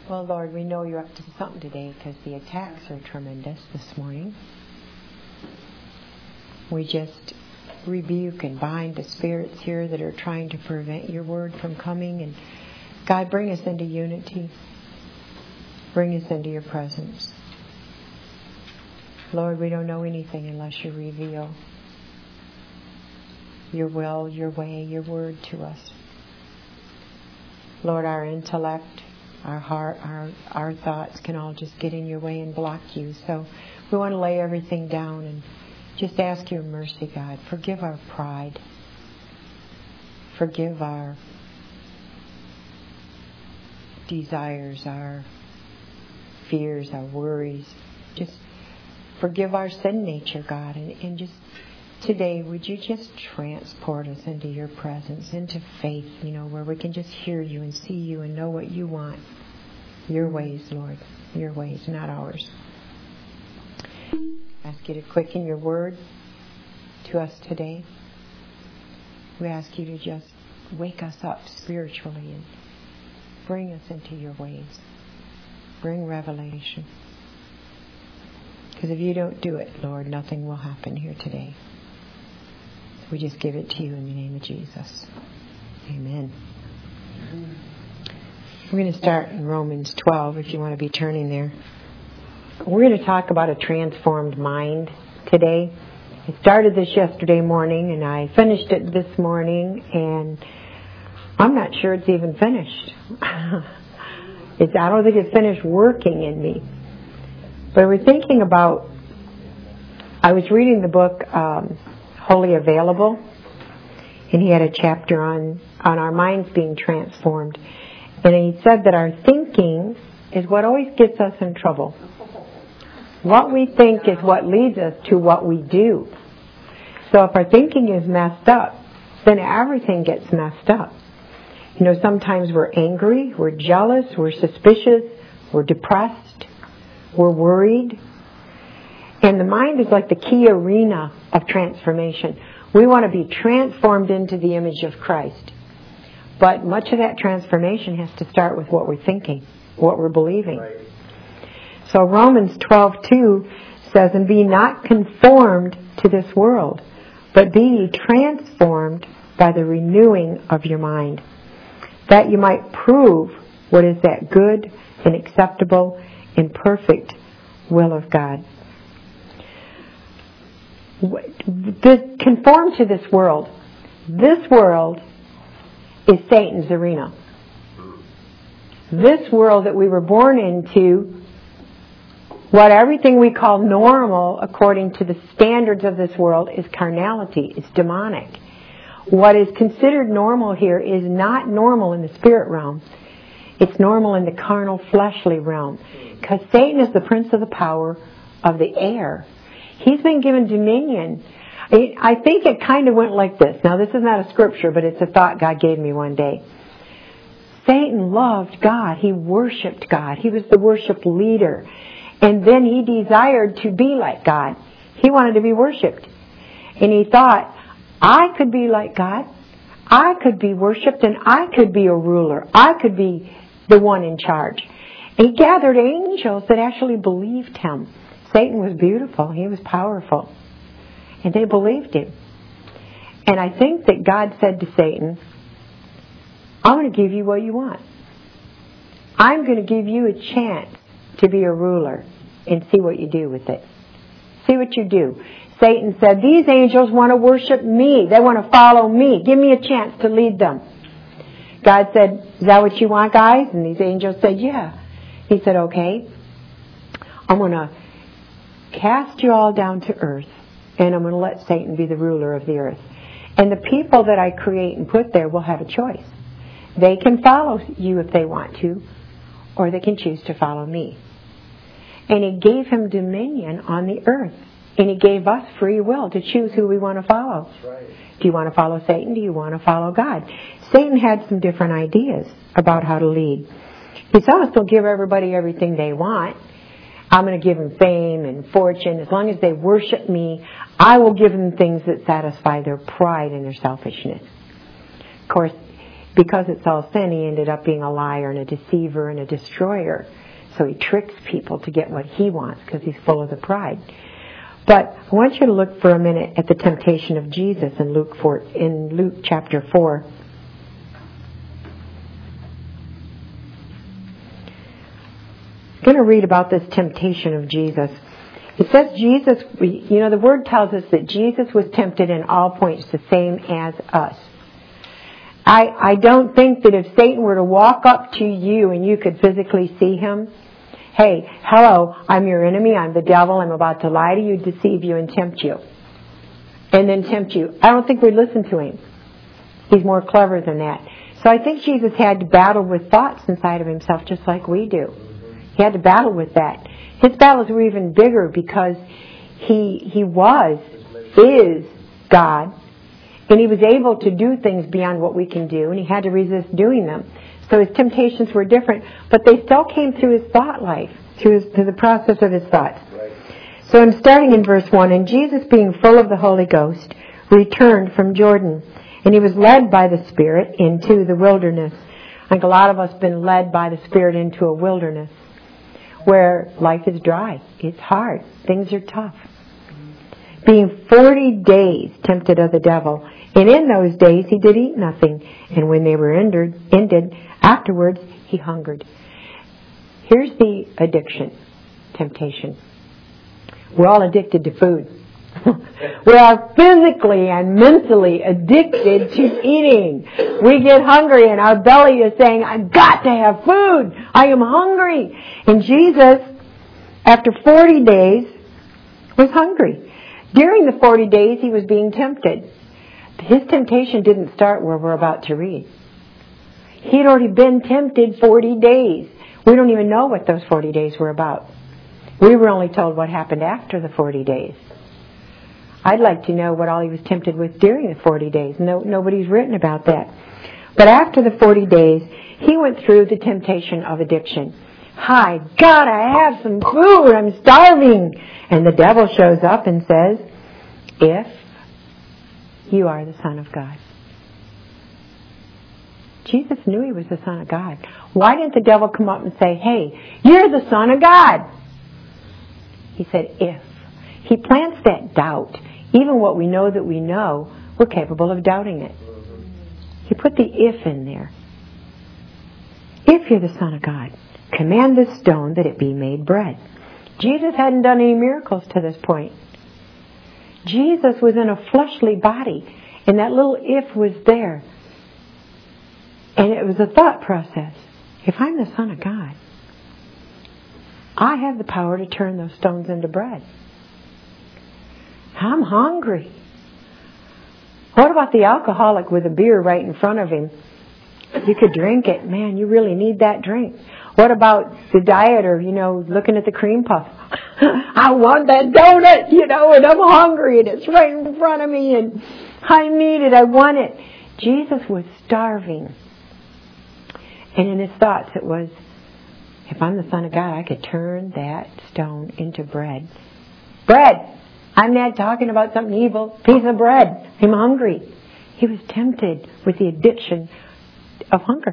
Well, Lord, we know you're up to something today because the attacks are tremendous this morning. We just rebuke and bind the spirits here that are trying to prevent your word from coming. And God, bring us into unity. Bring us into your presence. Lord, we don't know anything unless you reveal your will, your way, your word to us. Lord, our intellect, our heart, our thoughts can all just get in your way and block you. So we want to lay everything down and just ask your mercy, God. Forgive our pride. Forgive our desires, our fears, our worries. Just forgive our sin nature, God. And just today, would you just transport us into your presence, into faith, where we can just hear you and see you and know what you want. Your ways, Lord. Your ways, not ours. Ask you to quicken your word to us today. We ask you to just wake us up spiritually and bring us into your ways. Bring revelation. Because if you don't do it, Lord, nothing will happen here today. We just give it to you in the name of Jesus. Amen. We're going to start in Romans 12, if you want to be turning there. We're going to talk about a transformed mind today. I started this yesterday morning, and I finished it this morning, and I'm not sure it's even finished. I don't think it's finished working in me. But we're thinking about, I was reading the book Wholly Available, and he had a chapter on our minds being transformed. And he said that our thinking is what always gets us in trouble. What we think is what leads us to what we do. So if our thinking is messed up, then everything gets messed up. Sometimes we're angry, we're jealous, we're suspicious, we're depressed, we're worried. And the mind is like the key arena of transformation. We want to be transformed into the image of Christ. But much of that transformation has to start with what we're thinking, what we're believing. Right. So Romans 12:2 says, "And be not conformed to this world, but be ye transformed by the renewing of your mind, that you might prove what is that good and acceptable and perfect will of God." Conform to this world. This world is Satan's arena. This world that we were born into, what everything we call normal according to the standards of this world, is carnality. It's demonic. What is considered normal here is not normal in the spirit realm. It's normal in the carnal, fleshly realm. Because Satan is the prince of the power of the air. He's been given dominion. I think it kind of went like this. Now, this is not a scripture, but it's a thought God gave me one day. Satan loved God. He worshipped God. He was the worship leader. And then he desired to be like God. He wanted to be worshipped. And he thought, I could be like God. I could be worshipped, and I could be a ruler. I could be the one in charge. And he gathered angels that actually believed him. Satan was beautiful. He was powerful. And they believed him. And I think that God said to Satan, I'm going to give you what you want. I'm going to give you a chance to be a ruler and see what you do with it. See what you do. Satan said, these angels want to worship me. They want to follow me. Give me a chance to lead them. God said, is that what you want, guys? And these angels said, yeah. He said, okay, I'm going to cast you all down to earth, and I'm going to let Satan be the ruler of the earth. And the people that I create and put there will have a choice. They can follow you if they want to, or they can choose to follow me. And he gave him dominion on the earth. And he gave us free will to choose who we want to follow. That's right. Do you want to follow Satan? Do you want to follow God? Satan had some different ideas about how to lead. He said, I'll still give everybody everything they want. I'm going to give them fame and fortune. As long as they worship me, I will give them things that satisfy their pride and their selfishness. Of course, because it's all sin, he ended up being a liar and a deceiver and a destroyer. So he tricks people to get what he wants because he's full of the pride. But I want you to look for a minute at the temptation of Jesus in Luke chapter 4. I'm going to read about this temptation of Jesus. It says Jesus, the Word tells us that Jesus was tempted in all points the same as us. I don't think that if Satan were to walk up to you and you could physically see him, hey, hello, I'm your enemy, I'm the devil, I'm about to lie to you, deceive you, and tempt you. And then tempt you. I don't think we'd listen to him. He's more clever than that. So I think Jesus had to battle with thoughts inside of himself just like we do. He had to battle with that. His battles were even bigger because he is God, and he was able to do things beyond what we can do, and he had to resist doing them. So his temptations were different, but they still came through his thought life, through the process of his thoughts. Right. So I'm starting in verse 1. And Jesus, being full of the Holy Ghost, returned from Jordan, and he was led by the Spirit into the wilderness. I think a lot of us have been led by the Spirit into a wilderness where life is dry. It's hard. Things are tough. Being 40 days tempted of the devil. And in those days he did eat nothing. And when they were ended, afterwards he hungered. Here's the addiction, temptation. We're all addicted to food. We are physically and mentally addicted to eating. We get hungry and our belly is saying, I've got to have food. I am hungry. And Jesus, after 40 days, was hungry. During the 40 days, he was being tempted. His temptation didn't start where we're about to read. He had already been tempted 40 days. We don't even know what those 40 days were about. We were only told what happened after the 40 days. I'd like to know what all he was tempted with during the 40 days. Nobody's written about that. But after the 40 days, he went through the temptation of addiction. Hi, God, I have some food. I'm starving. And the devil shows up and says, if you are the Son of God. Jesus knew he was the Son of God. Why didn't the devil come up and say, hey, you're the Son of God? He said, if. He plants that doubt. Even what we know that we know, we're capable of doubting it. He put the if in there. If you're the Son of God, command this stone that it be made bread. Jesus hadn't done any miracles to this point. Jesus was in a fleshly body, and that little if was there. And it was a thought process. If I'm the Son of God, I have the power to turn those stones into bread. I'm hungry. What about the alcoholic with a beer right in front of him? You could drink it. Man, you really need that drink. What about the dieter, looking at the cream puff? I want that donut, and I'm hungry and it's right in front of me and I need it, I want it. Jesus was starving. And in his thoughts it was, if I'm the Son of God, I could turn that stone into bread. Bread! I'm not talking about something evil. Piece of bread. I'm hungry. He was tempted with the addiction of hunger.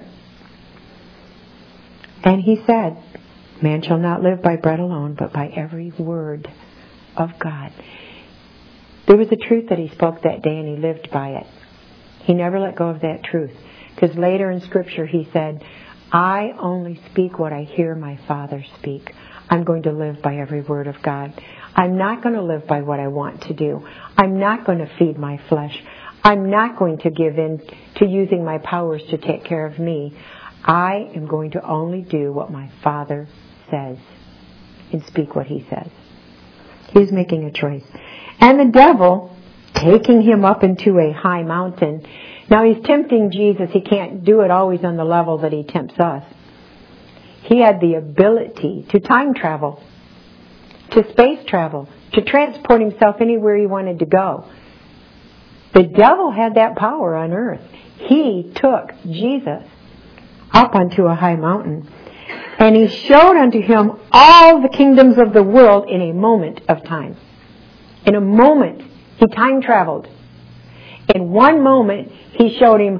And he said, man shall not live by bread alone, but by every word of God. There was a truth that he spoke that day, and he lived by it. He never let go of that truth. Because later in Scripture he said, I only speak what I hear my Father speak. I'm going to live by every word of God. I'm not going to live by what I want to do. I'm not going to feed my flesh. I'm not going to give in to using my powers to take care of me. I am going to only do what my Father says and speak what he says. He's making a choice. And the devil, taking him up into a high mountain. Now he's tempting Jesus. He can't do it always on the level that he tempts us. He had the ability to time travel, to space travel, to transport himself anywhere he wanted to go. The devil had that power on earth. He took Jesus up onto a high mountain, and he showed unto him all the kingdoms of the world in a moment of time. In a moment, he time traveled. In one moment, he showed him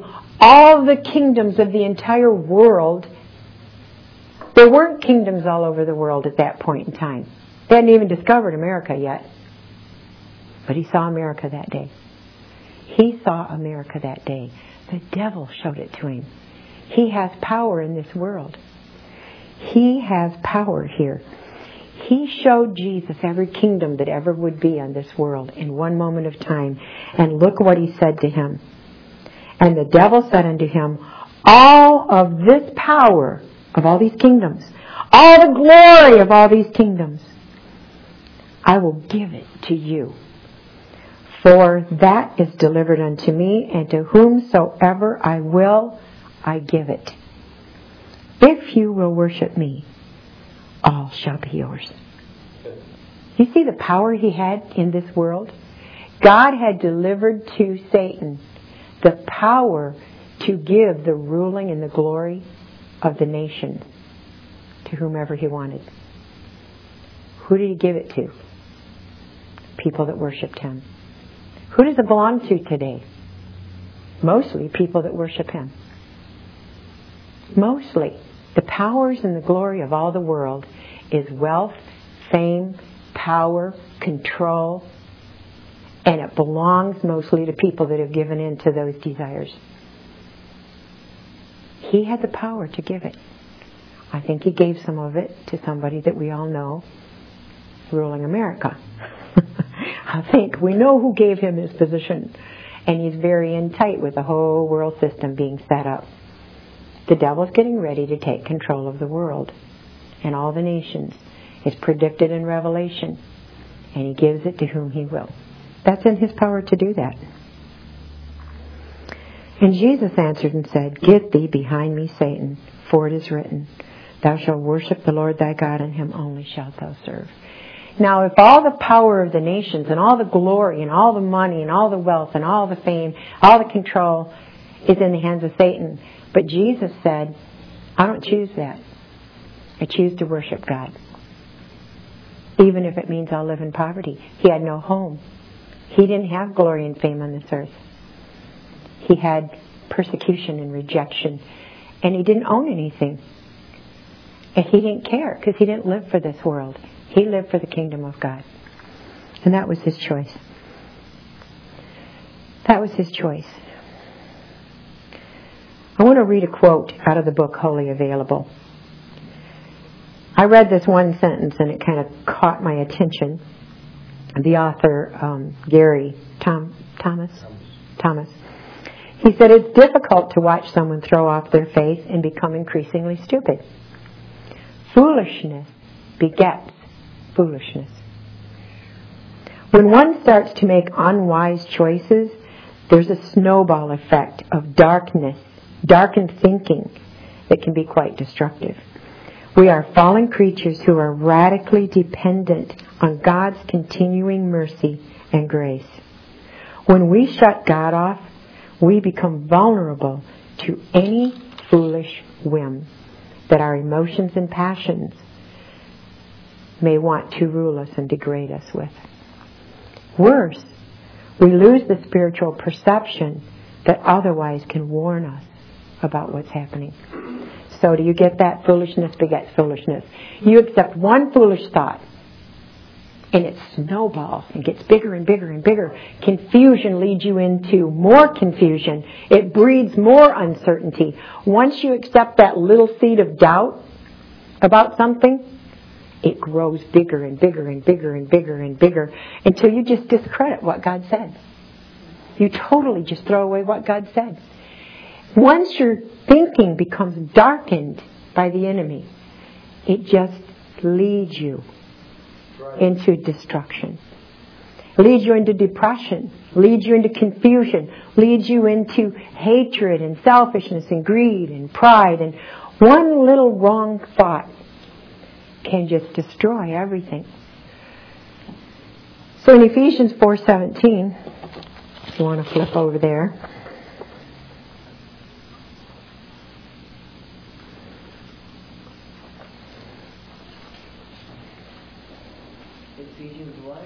all the kingdoms of the entire world. There weren't kingdoms all over the world at that point in time. They hadn't even discovered America yet. But he saw America that day. He saw America that day. The devil showed it to him. He has power in this world. He has power here. He showed Jesus every kingdom that ever would be on this world in one moment of time. And look what he said to him. And the devil said unto him, all of this power of all these kingdoms, all the glory of all these kingdoms, I will give it to you. For that is delivered unto me, and to whomsoever I will, I give it. If you will worship me, all shall be yours. You see the power he had in this world? God had delivered to Satan the power to give the ruling and the glory of the nations to whomever he wanted. Who did he give it to? People that worshipped him. Who does it belong to today? Mostly people that worship him. Mostly. The powers and the glory of all the world is wealth, fame, power, control, and it belongs mostly to people that have given in to those desires. He had the power to give it. I think he gave some of it to somebody that we all know ruling America. I think we know who gave him his position, and he's very in tight with the whole world system being set up. The devil's getting ready to take control of the world and all the nations. It's predicted in Revelation, and he gives it to whom he will. That's in his power to do that. And Jesus answered and said, Get thee behind me, Satan, for it is written, Thou shalt worship the Lord thy God, and him only shalt thou serve. Now, if all the power of the nations and all the glory and all the money and all the wealth and all the fame, all the control is in the hands of Satan, but Jesus said, I don't choose that. I choose to worship God. Even if it means I'll live in poverty. He had no home. He didn't have glory and fame on this earth. He had persecution and rejection. And he didn't own anything. And he didn't care because he didn't live for this world. He lived for the kingdom of God. And that was his choice. That was his choice. I want to read a quote out of the book Wholly Available. I read this one sentence and it kind of caught my attention. The author, Gary Thomas. He said, it's difficult to watch someone throw off their faith and become increasingly stupid. Foolishness begets foolishness. When one starts to make unwise choices, there's a snowball effect of darkened thinking that can be quite destructive. We are fallen creatures who are radically dependent on God's continuing mercy and grace. When we shut God off, we become vulnerable to any foolish whim that our emotions and passions may want to rule us and degrade us with. Worse, we lose the spiritual perception that otherwise can warn us about what's happening. So do you get that? Foolishness begets foolishness. You accept one foolish thought, and it snowballs and gets bigger and bigger and bigger. Confusion leads you into more confusion. It breeds more uncertainty. Once you accept that little seed of doubt about something, it grows bigger and bigger and bigger and bigger and bigger until you just discredit what God said. You totally just throw away what God said. Once your thinking becomes darkened by the enemy, it just leads you into destruction. Leads you into depression. Leads you into confusion. Leads you into hatred and selfishness and greed and pride. And one little wrong thought can just destroy everything. So in Ephesians 4:17, if you want to flip over there. Ephesians what?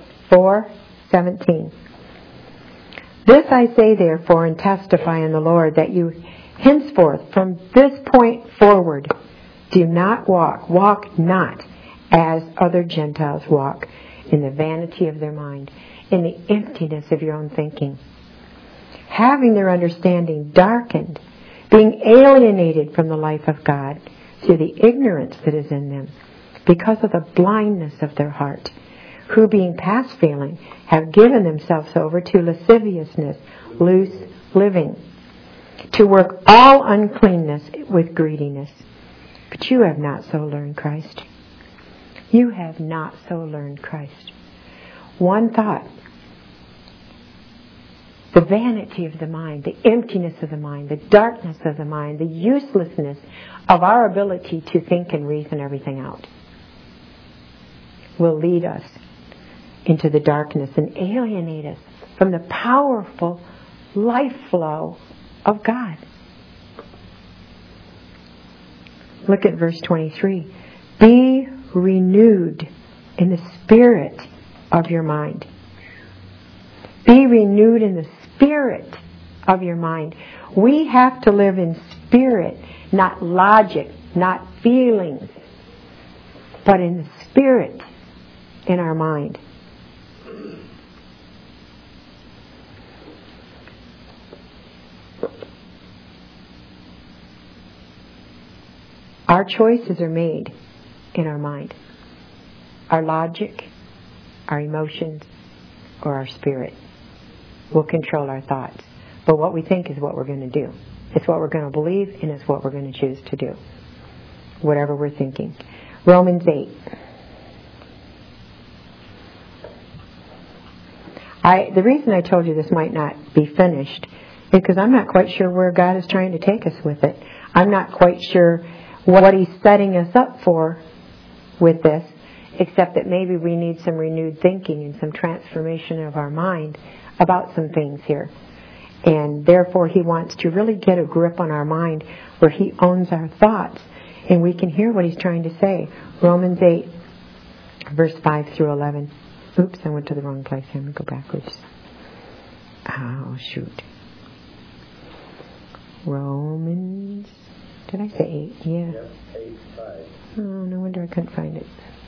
4:17. This I say therefore and testify in the Lord that you Henceforth, from this point forward, do not walk not as other Gentiles walk, in the vanity of their mind, in the emptiness of your own thinking, having their understanding darkened, being alienated from the life of God through the ignorance that is in them, because of the blindness of their heart, who being past feeling have given themselves over to lasciviousness, loose living, to work all uncleanness with greediness. But you have not so learned Christ. You have not so learned Christ. One thought. The vanity of the mind, the emptiness of the mind, the darkness of the mind, the uselessness of our ability to think and reason everything out will lead us into the darkness and alienate us from the powerful life flow of God. Look at verse 23. Be renewed in the spirit of your mind. Be renewed in the spirit of your mind. We have to live in spirit, not logic, not feelings, but in the spirit in our mind. Our choices are made in our mind. Our logic, our emotions, or our spirit will control our thoughts. But what we think is what we're going to do. It's what we're going to believe, and it's what we're going to choose to do. Whatever we're thinking. Romans 8. The reason I told you this might not be finished is because I'm not quite sure where God is trying to take us with it. I'm not quite sure what He's setting us up for with this, except that maybe we need some renewed thinking and some transformation of our mind about some things here. And therefore He wants to really get a grip on our mind where He owns our thoughts and we can hear what He's trying to say. Romans 8, verse 5 through 11. Oops, I went to the wrong place. Let me go backwards. Oh, shoot. Romans... Did I say 8? Yeah. Yep, 8, 5. Oh, no wonder I couldn't find it.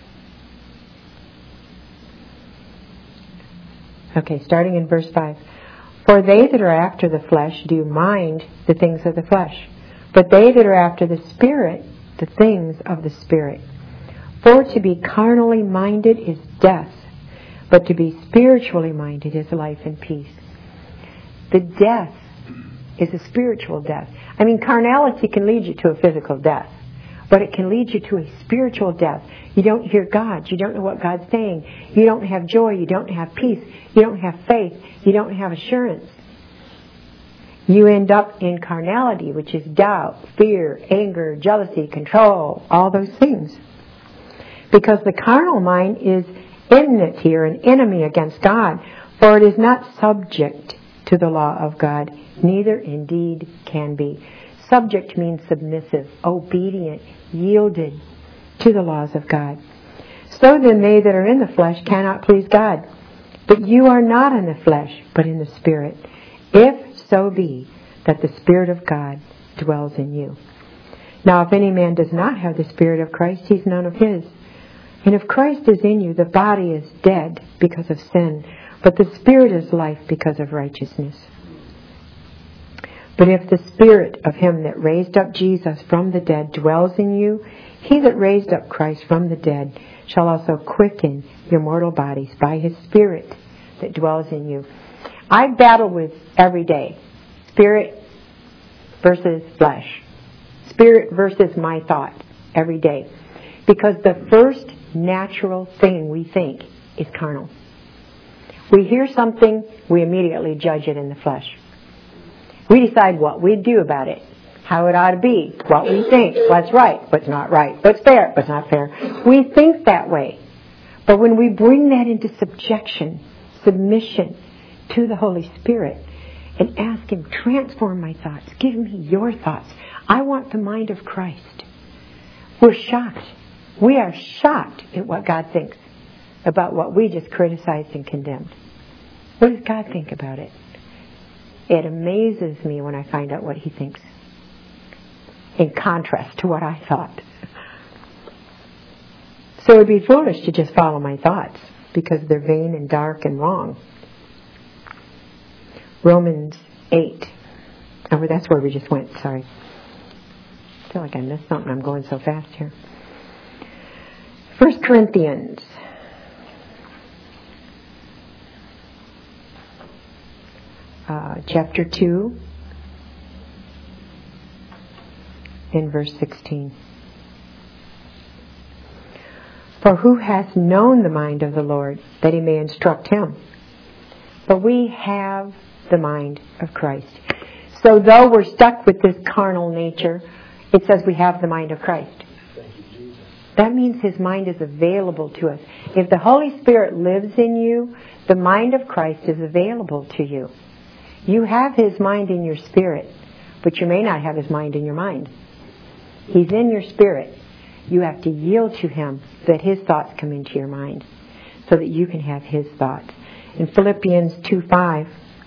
Okay, starting in verse 5. For they that are after the flesh do mind the things of the flesh, but they that are after the Spirit, the things of the Spirit. For to be carnally minded is death, but to be spiritually minded is life and peace. The death is a spiritual death. I mean, carnality can lead you to a physical death, but it can lead you to a spiritual death. You don't hear God. You don't know what God's saying. You don't have joy. You don't have peace. You don't have faith. You don't have assurance. You end up in carnality, which is doubt, fear, anger, jealousy, control, all those things. Because the carnal mind is enmity or an enemy against God, for it is not subject to the law of God, neither indeed can be. Subject means submissive, obedient, yielded to the laws of God. So then they that are in the flesh cannot please God. But you are not in the flesh, but in the Spirit, if so be that the Spirit of God dwells in you. Now if any man does not have the Spirit of Christ, he's none of his. And if Christ is in you, the body is dead because of sin, but the Spirit is life because of righteousness. But if the Spirit of Him that raised up Jesus from the dead dwells in you, He that raised up Christ from the dead shall also quicken your mortal bodies by His Spirit that dwells in you. I battle with every day spirit versus flesh, spirit versus my thought every day, because the first natural thing we think is carnal. We hear something, we immediately judge it in the flesh. We decide what we do about it, how it ought to be, what we think, what's right, what's not right, what's fair, what's not fair. We think that way. But when we bring that into submission to the Holy Spirit and ask Him, transform my thoughts, give me your thoughts. I want the mind of Christ. We're shocked. We are shocked at what God thinks about what we just criticized and condemned. What does God think about it? It amazes me when I find out what He thinks in contrast to what I thought. So it would be foolish to just follow my thoughts because they're vain and dark and wrong. Romans 8. Oh, that's where we just went. Sorry. I feel like I missed something. I'm going so fast here. 1 Corinthians. Chapter 2. In verse 16. For who hath known the mind of the Lord, that he may instruct him? But we have the mind of Christ. So though we're stuck with this carnal nature, it says we have the mind of Christ. That means his mind is available to us. If the Holy Spirit lives in you, the mind of Christ is available to you. You have his mind in your spirit, but you may not have his mind in your mind. He's in your spirit. You have to yield to him that his thoughts come into your mind so that you can have his thoughts. In Philippians 2:5,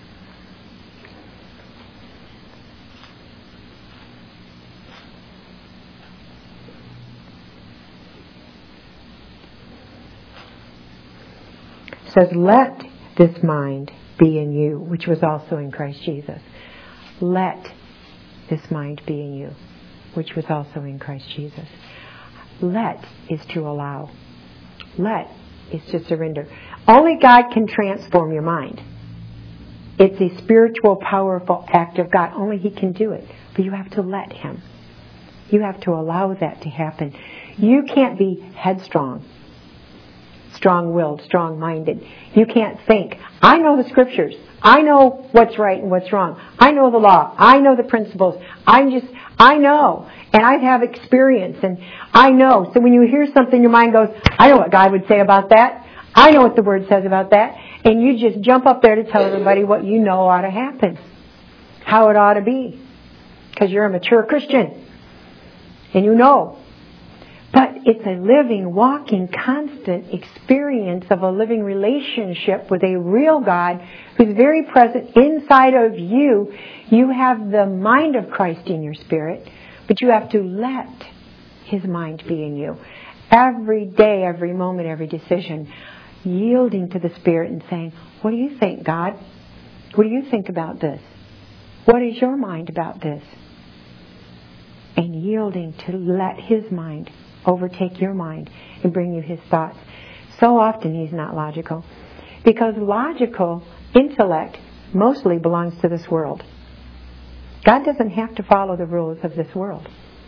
says, let this mind be in you, which was also in Christ Jesus. Let this mind be in you, which was also in Christ Jesus. Let is to allow. Let is to surrender. Only God can transform your mind. It's a spiritual, powerful act of God. Only he can do it. But you have to let him. You have to allow that to happen. You can't be headstrong, strong-willed, strong-minded. You can't think, I know the scriptures. I know what's right and what's wrong. I know the law. I know the principles. I know. And I have experience and I know. So when you hear something, your mind goes, I know what God would say about that. I know what the Word says about that. And you just jump up there to tell everybody what you know ought to happen. How it ought to be. Because you're a mature Christian. And you know. But it's a living, walking, constant experience of a living relationship with a real God who's very present inside of you. You have the mind of Christ in your spirit, but you have to let his mind be in you. Every day, every moment, every decision, yielding to the Spirit and saying, what do you think, God? What do you think about this? What is your mind about this? And yielding to let his mind overtake your mind and bring you his thoughts. So often he's not logical, because logical intellect mostly belongs to this world. God doesn't have to follow the rules of this world.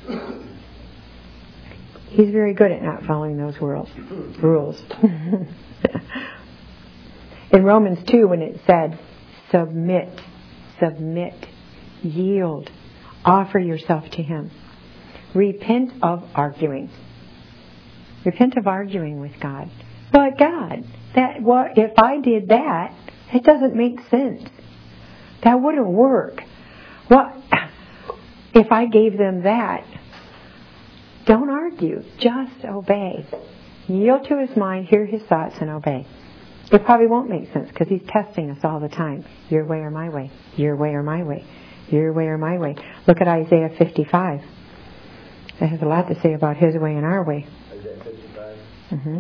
He's very good at not following those rules. In Romans 2, when it said, submit, yield, offer yourself to him. Repent of arguing. Repent of arguing with God. But God, if I did that, it doesn't make sense. That wouldn't work. Well, if I gave them that, don't argue. Just obey. Yield to his mind, hear his thoughts, and obey. It probably won't make sense because he's testing us all the time. Your way or my way. Your way or my way. Your way or my way. Look at Isaiah 55. It has a lot to say about his way and our way. Isaiah 55. Mm-hmm.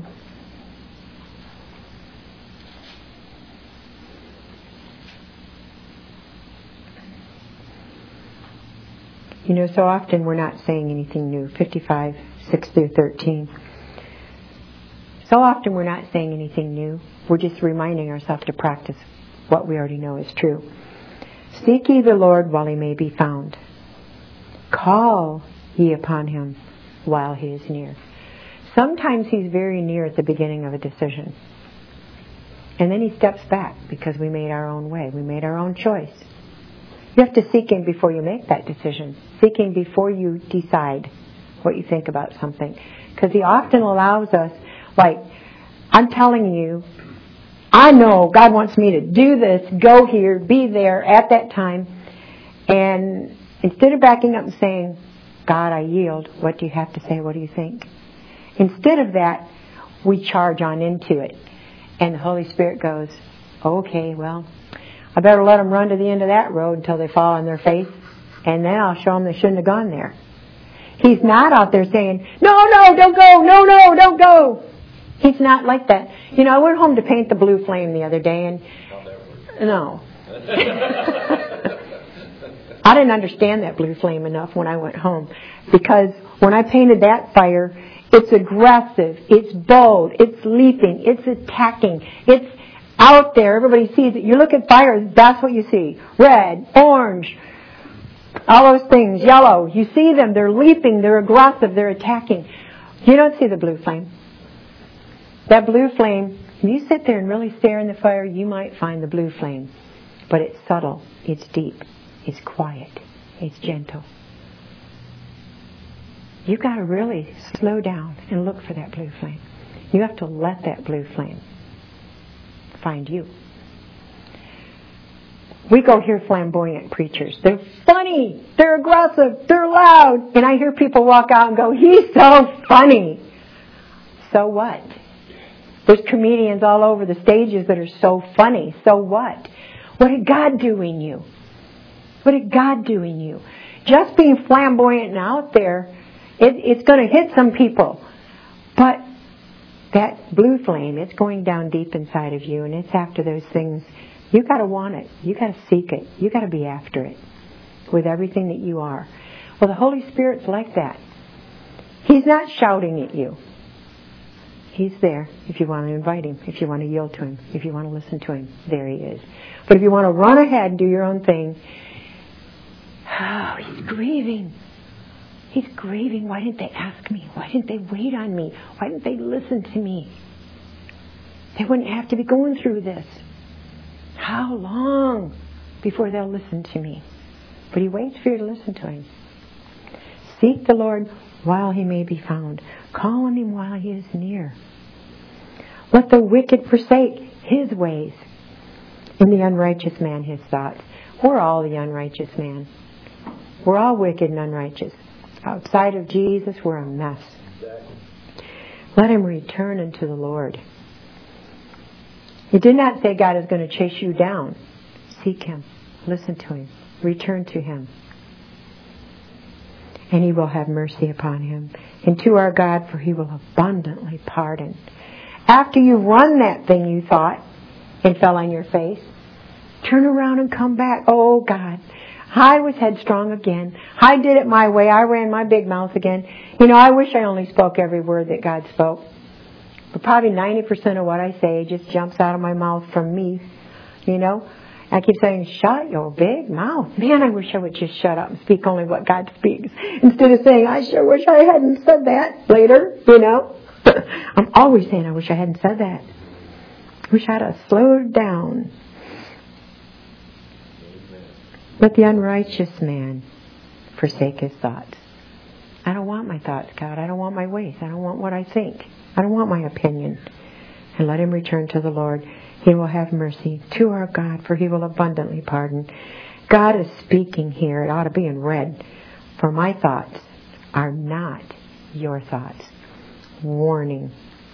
You know, so often we're not saying anything new. 55, 6 through 13. So often we're not saying anything new. We're just reminding ourselves to practice what we already know is true. Seek ye the Lord while he may be found. Call ye upon him while he is near. Sometimes he's very near at the beginning of a decision. And then he steps back because we made our own way. We made our own choice. You have to seek him before you make that decision. Seek him before you decide what you think about something. Because he often allows us, like, I'm telling you, I know God wants me to do this, go here, be there at that time. And instead of backing up and saying, God, I yield, what do you have to say? What do you think? Instead of that, we charge on into it. And the Holy Spirit goes, okay, well, I better let them run to the end of that road until they fall on their face, and then I'll show them they shouldn't have gone there. He's not out there saying, no, don't go, no, don't go. He's not like that. I went home to paint the blue flame the other day, and no. I didn't understand that blue flame enough when I went home, because when I painted that fire, it's aggressive, it's bold, it's leaping, it's attacking, it's out there. Everybody sees it. You look at fire, that's what you see. Red, orange, all those things, yellow. You see them. They're leaping, they're aggressive, they're attacking. You don't see the blue flame. That blue flame, if you sit there and really stare in the fire, you might find the blue flame. But it's subtle, it's deep, it's quiet, it's gentle. You've got to really slow down and look for that blue flame. You have to let that blue flame find you. We go hear flamboyant preachers. They're funny, they're aggressive, they're loud. And I hear people walk out and go, he's so funny. So what? There's comedians all over the stages that are so funny. So what? What did God do in you? What did God do in you? Just being flamboyant and out there, it's going to hit some people. But that blue flame, it's going down deep inside of you, and it's after those things. You got to want it. You got to seek it. You got to be after it with everything that you are. Well, the Holy Spirit's like that. He's not shouting at you. He's there if you want to invite Him, if you want to yield to Him, if you want to listen to Him. There He is. But if you want to run ahead and do your own thing, He's grieving. He's grieving. Why didn't they ask me? Why didn't they wait on me? Why didn't they listen to me? They wouldn't have to be going through this. How long before they'll listen to me? But He waits for you to listen to Him. Seek the Lord while He may be found. Call on Him while He is near. Let the wicked forsake his ways, and the unrighteous man his thoughts. We're all the unrighteous man. We're all wicked and unrighteous. Outside of Jesus, we're a mess. Let him return unto the Lord. He did not say God is going to chase you down. Seek Him. Listen to Him. Return to Him. And He will have mercy upon him. And to our God, for He will abundantly pardon. After you run that thing you thought and fell on your face, turn around and come back. Oh, God. I was headstrong again. I did it my way. I ran my big mouth again. I wish I only spoke every word that God spoke. But probably 90% of what I say just jumps out of my mouth from me. I keep saying, shut your big mouth. Man, I wish I would just shut up and speak only what God speaks. Instead of saying, I sure wish I hadn't said that later, I'm always saying, I wish I hadn't said that. Wish I'd have slowed down. Let the unrighteous man forsake his thoughts. I don't want my thoughts, God. I don't want my ways. I don't want what I think. I don't want my opinion. And let him return to the Lord. He will have mercy to our God, for He will abundantly pardon. God is speaking here. It ought to be in red. For my thoughts are not your thoughts. Warning.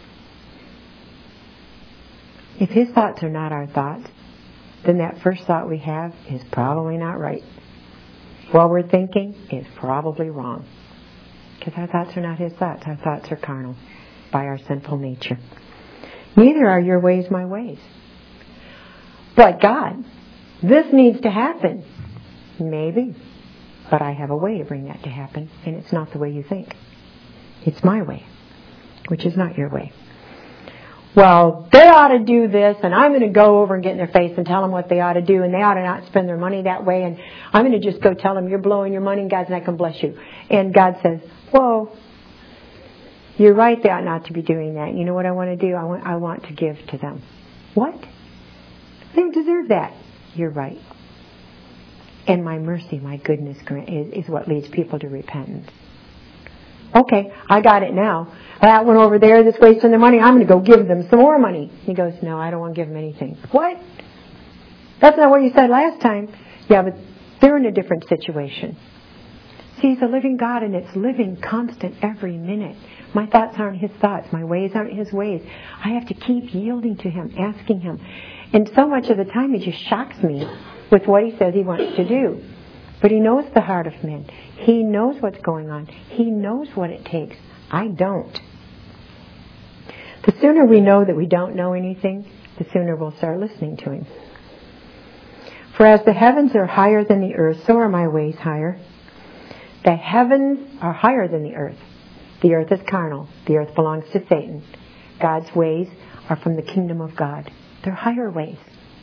If His thoughts are not our thoughts, then that first thought we have is probably not right. What we're thinking is probably wrong. Because our thoughts are not His thoughts. Our thoughts are carnal by our sinful nature. Neither are your ways my ways. But God, this needs to happen. Maybe. But I have a way to bring that to happen. And it's not the way you think. It's my way, which is not your way. Well, they ought to do this, and I'm going to go over and get in their face and tell them what they ought to do, and they ought to not spend their money that way, and I'm going to just go tell them you're blowing your money and God's not going to bless you. And God says, whoa, you're right, they ought not to be doing that. You know what I want to do? I want to give to them. What? They don't deserve that. You're right. And my mercy, my goodness is what leads people to repentance. Okay, I got it now. That one over there that's wasting their money, I'm going to go give them some more money. He goes, no, I don't want to give them anything. What? That's not what you said last time. Yeah, but they're in a different situation. See, He's a living God, and it's living constant every minute. My thoughts aren't His thoughts. My ways aren't His ways. I have to keep yielding to Him, asking Him. And so much of the time He just shocks me with what He says He wants to do. But He knows the heart of men. He knows what's going on. He knows what it takes. I don't. The sooner we know that we don't know anything, the sooner we'll start listening to Him. For as the heavens are higher than the earth, so are my ways higher. The heavens are higher than the earth. The earth is carnal. The earth belongs to Satan. God's ways are from the kingdom of God. They're higher ways.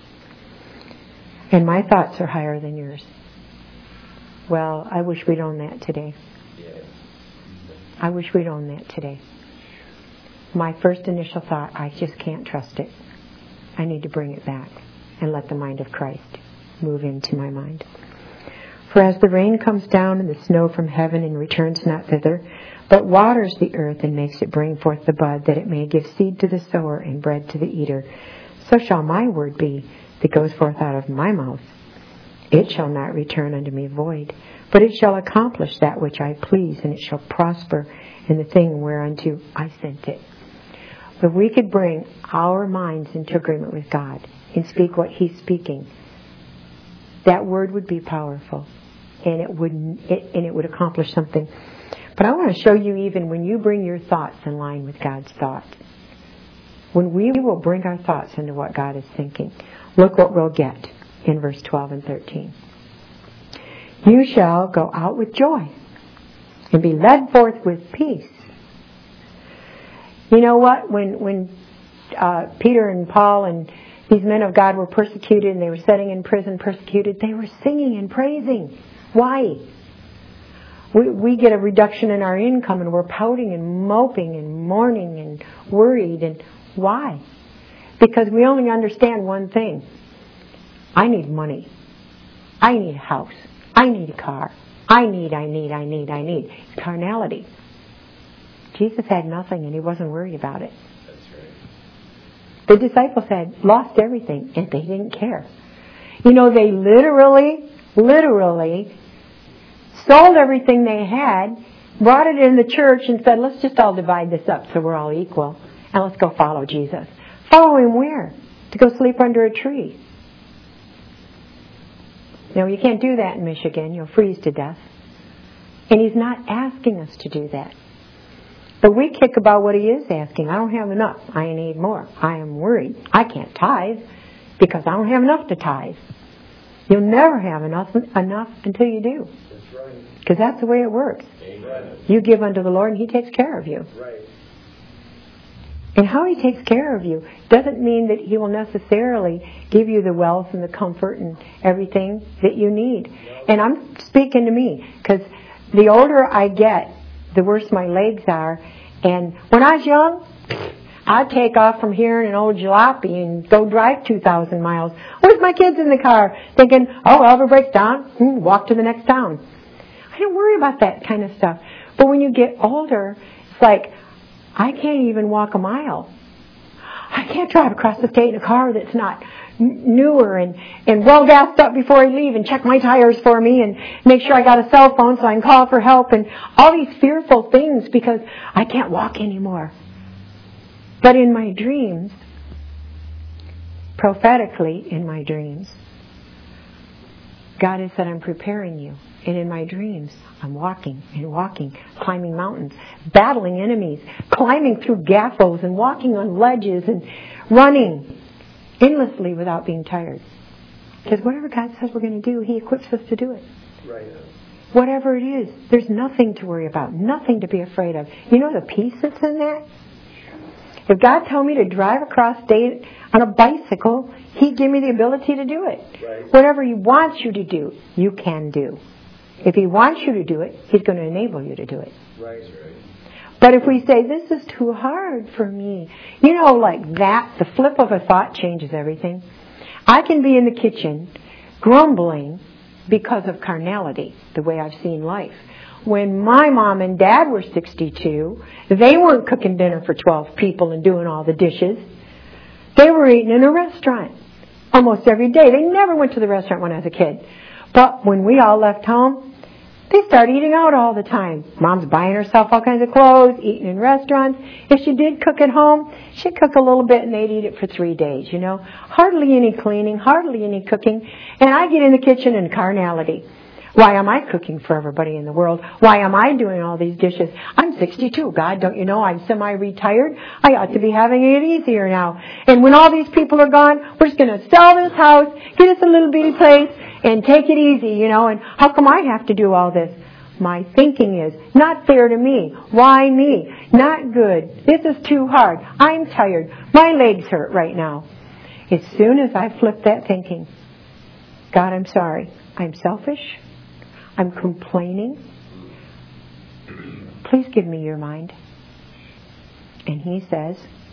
And my thoughts are higher than yours. Well, I wish we'd own that today. I wish we'd own that today. My first initial thought, I just can't trust it. I need to bring it back and let the mind of Christ move into my mind. For as the rain comes down and the snow from heaven and returns not thither, but waters the earth and makes it bring forth the bud, that it may give seed to the sower and bread to the eater, so shall my word be that goes forth out of my mouth. It shall not return unto me void, but it shall accomplish that which I please, and it shall prosper in the thing whereunto I sent it. If we could bring our minds into agreement with God and speak what He's speaking, that word would be powerful, and it would accomplish something. But I want to show you, even when you bring your thoughts in line with God's thoughts, when we will bring our thoughts into what God is thinking, look what we'll get in verse 12 and 13. You shall go out with joy and be led forth with peace. You know what? When Peter and Paul and these men of God were persecuted and they were sitting in prison persecuted, they were singing and praising. Why? We get a reduction in our income and we're pouting and moping and mourning and worried. And why? Because we only understand one thing. I need money. I need a house. I need a car. I need. It's carnality. Jesus had nothing and He wasn't worried about it. That's right. The disciples had lost everything and they didn't care. You know, they literally sold everything they had, brought it in the church and said, let's just all divide this up so we're all equal. And let's go follow Jesus. Follow Him where? To go sleep under a tree. No, you can't do that in Michigan. You'll freeze to death. And He's not asking us to do that. But we kick about what He is asking. I don't have enough. I need more. I am worried. I can't tithe because I don't have enough to tithe. You'll never have enough until you do. That's right. Because that's the way it works. Amen. You give unto the Lord and He takes care of you. Right. And how He takes care of you doesn't mean that He will necessarily give you the wealth and the comfort and everything that you need. And I'm speaking to me, because the older I get, the worse my legs are. And when I was young, I'd take off from here in an old jalopy and go drive 2,000 miles. With my kids in the car, thinking, oh, well, if it breaks down, walk to the next town. I don't worry about that kind of stuff. But when you get older, it's like, I can't even walk a mile. I can't drive across the state in a car that's not newer and well gassed up before I leave and check my tires for me and make sure I got a cell phone so I can call for help and all these fearful things because I can't walk anymore. But in my dreams, prophetically in my dreams, God has said, I'm preparing you. And in my dreams, I'm walking and walking, climbing mountains, battling enemies, climbing through gaffles and walking on ledges and running endlessly without being tired. Because whatever God says we're going to do, He equips us to do it. Right. Whatever it is, there's nothing to worry about, nothing to be afraid of. You know the peace that's in that? If God told me to drive across state on a bicycle, He'd give me the ability to do it. Right. Whatever He wants you to do, you can do. If He wants you to do it, He's going to enable you to do it. Right. But if we say, this is too hard for me, you know, like that, the flip of a thought changes everything. I can be in the kitchen grumbling because of carnality, the way I've seen life. When my mom and dad were 62, they weren't cooking dinner for 12 people and doing all the dishes. They were eating in a restaurant almost every day. They never went to the restaurant when I was a kid. But when we all left home, they started eating out all the time. Mom's buying herself all kinds of clothes, eating in restaurants. If she did cook at home, she'd cook a little bit and they'd eat it for 3 days, you know. Hardly any cleaning, hardly any cooking. And I get in the kitchen and carnality. Why am I cooking for everybody in the world? Why am I doing all these dishes? I'm 62. God, don't you know I'm semi-retired? I ought to be having it easier now. And when all these people are gone, we're just going to sell this house, get us a little bitty place, and take it easy, and how come I have to do all this? My thinking is, not fair to me. Why me? Not good. This is too hard. I'm tired. My legs hurt right now. As soon as I flip that thinking, God, I'm sorry. I'm selfish. I'm complaining. Please give me your mind. And he says,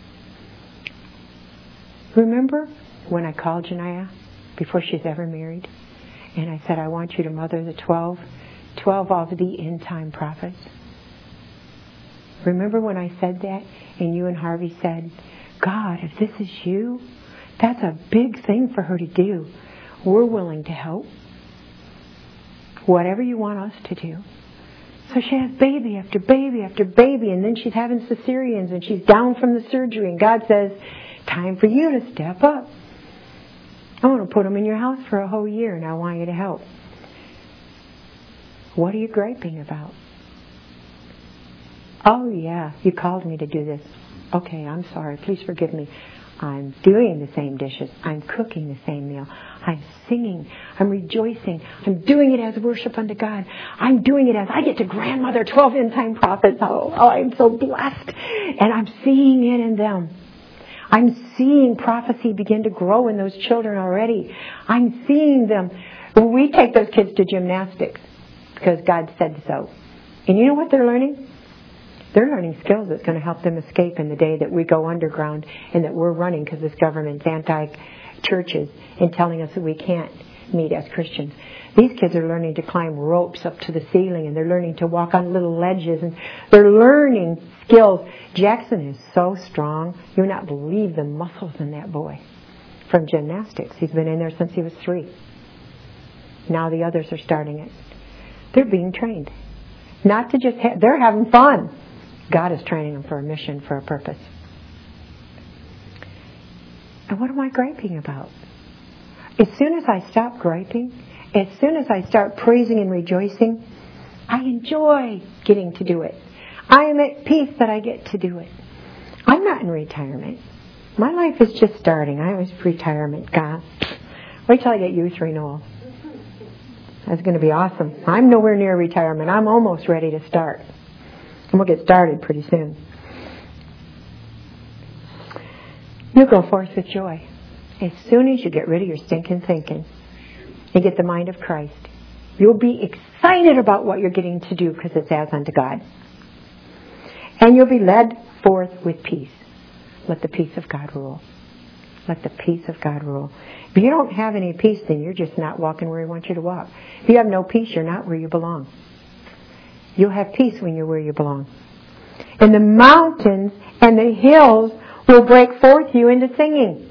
remember when I called Janiyah before she's ever married? And I said, I want you to mother the 12 of the end time prophets. Remember when I said that? And you and Harvey said, God, if this is you, that's a big thing for her to do. We're willing to help. Whatever you want us to do. So she has baby after baby after baby, and then she's having cesareans, and she's down from the surgery, and God says, time for you to step up. I want to put them in your house for a whole year, and I want you to help. What are you griping about? Oh, yeah, you called me to do this. Okay, I'm sorry. Please forgive me. I'm doing the same dishes. I'm cooking the same meal. I'm singing. I'm rejoicing. I'm doing it as worship unto God. I'm doing it as I get to grandmother 12 end-time prophets. Oh, I'm so blessed. And I'm seeing it in them. I'm seeing prophecy begin to grow in those children already. I'm seeing them. We take those kids to gymnastics because God said so. And you know what they're learning? They're learning skills that's going to help them escape in the day that we go underground and that we're running because this government's anti-churches and telling us that we can't meet as Christians. These kids are learning to climb ropes up to the ceiling, and they're learning to walk on little ledges, and they're learning skills. Jackson is so strong. You would not believe the muscles in that boy from gymnastics. He's been in there since he was 3. Now the others are starting it. They're being trained. Not to just they're having fun. God is training them for a mission, for a purpose. And what am I griping about? As soon as I stop griping, as soon as I start praising and rejoicing, I enjoy getting to do it. I am at peace that I get to do it. I'm not in retirement. My life is just starting. I was retirement. God, wait till I get you 3, Noel. That's going to be awesome. I'm nowhere near retirement. I'm almost ready to start. And we'll get started pretty soon. You go forth with joy. As soon as you get rid of your stinking thinking and get the mind of Christ, you'll be excited about what you're getting to do because it's as unto God. And you'll be led forth with peace. Let the peace of God rule. Let the peace of God rule. If you don't have any peace, then you're just not walking where He wants you to walk. If you have no peace, you're not where you belong. You'll have peace when you're where you belong. And the mountains and the hills will break forth you into singing.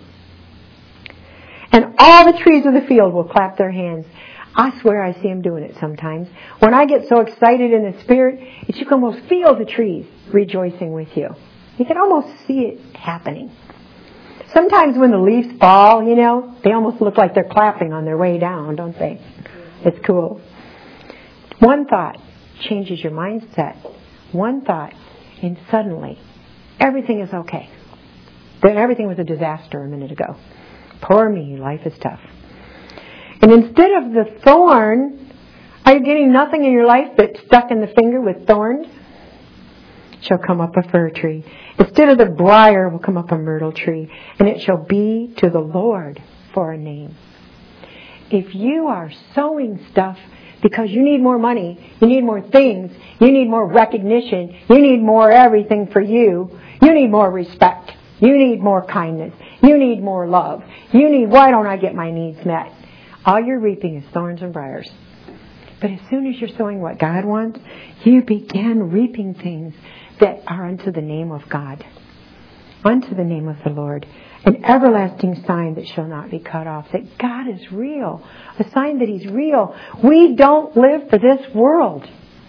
And all the trees of the field will clap their hands. I swear I see them doing it sometimes. When I get so excited in the Spirit, you can almost feel the trees rejoicing with you. You can almost see it happening. Sometimes when the leaves fall, they almost look like they're clapping on their way down, don't they? It's cool. One thought changes your mindset. One thought, and suddenly, everything is okay. Then everything was a disaster a minute ago. Poor me, life is tough. And instead of the thorn, are you getting nothing in your life but stuck in the finger with thorns? Shall come up a fir tree. Instead of the briar will come up a myrtle tree, and it shall be to the Lord for a name. If you are sowing stuff because you need more money, you need more things, you need more recognition, you need more everything for you, you need more respect, you need more kindness, you need more love, you need, why don't I get my needs met? All you're reaping is thorns and briars. But as soon as you're sowing what God wants, you begin reaping things that are unto the name of God, unto the name of the Lord. An everlasting sign that shall not be cut off, that God is real, a sign that He's real. We don't live for this world.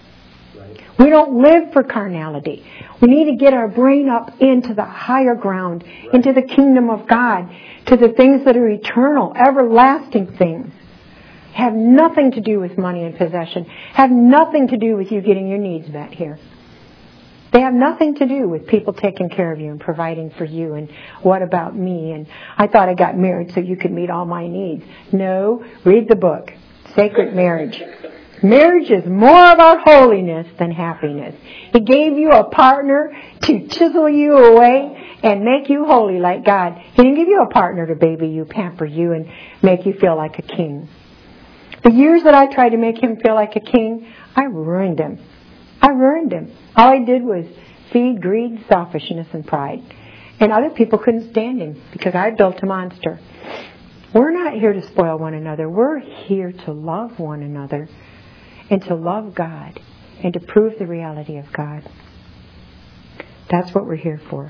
We don't live for carnality. We need to get our brain up into the higher ground, into the kingdom of God, to the things that are eternal, everlasting things. have nothing to do with money and possession, have nothing to do with you getting your needs met here. They have nothing to do with people taking care of you and providing for you and what about me and I thought I got married so you could meet all my needs. No, read the book, Sacred Marriage. Marriage is more about holiness than happiness. He gave you a partner to chisel you away and make you holy like God. He didn't give you a partner to baby you, pamper you, and make you feel like a king. The years that I tried to make him feel like a king, I ruined him. All I did was feed greed, selfishness, and pride. And other people couldn't stand him because I built a monster. We're not here to spoil one another. We're here to love one another and to love God and to prove the reality of God. That's what we're here for.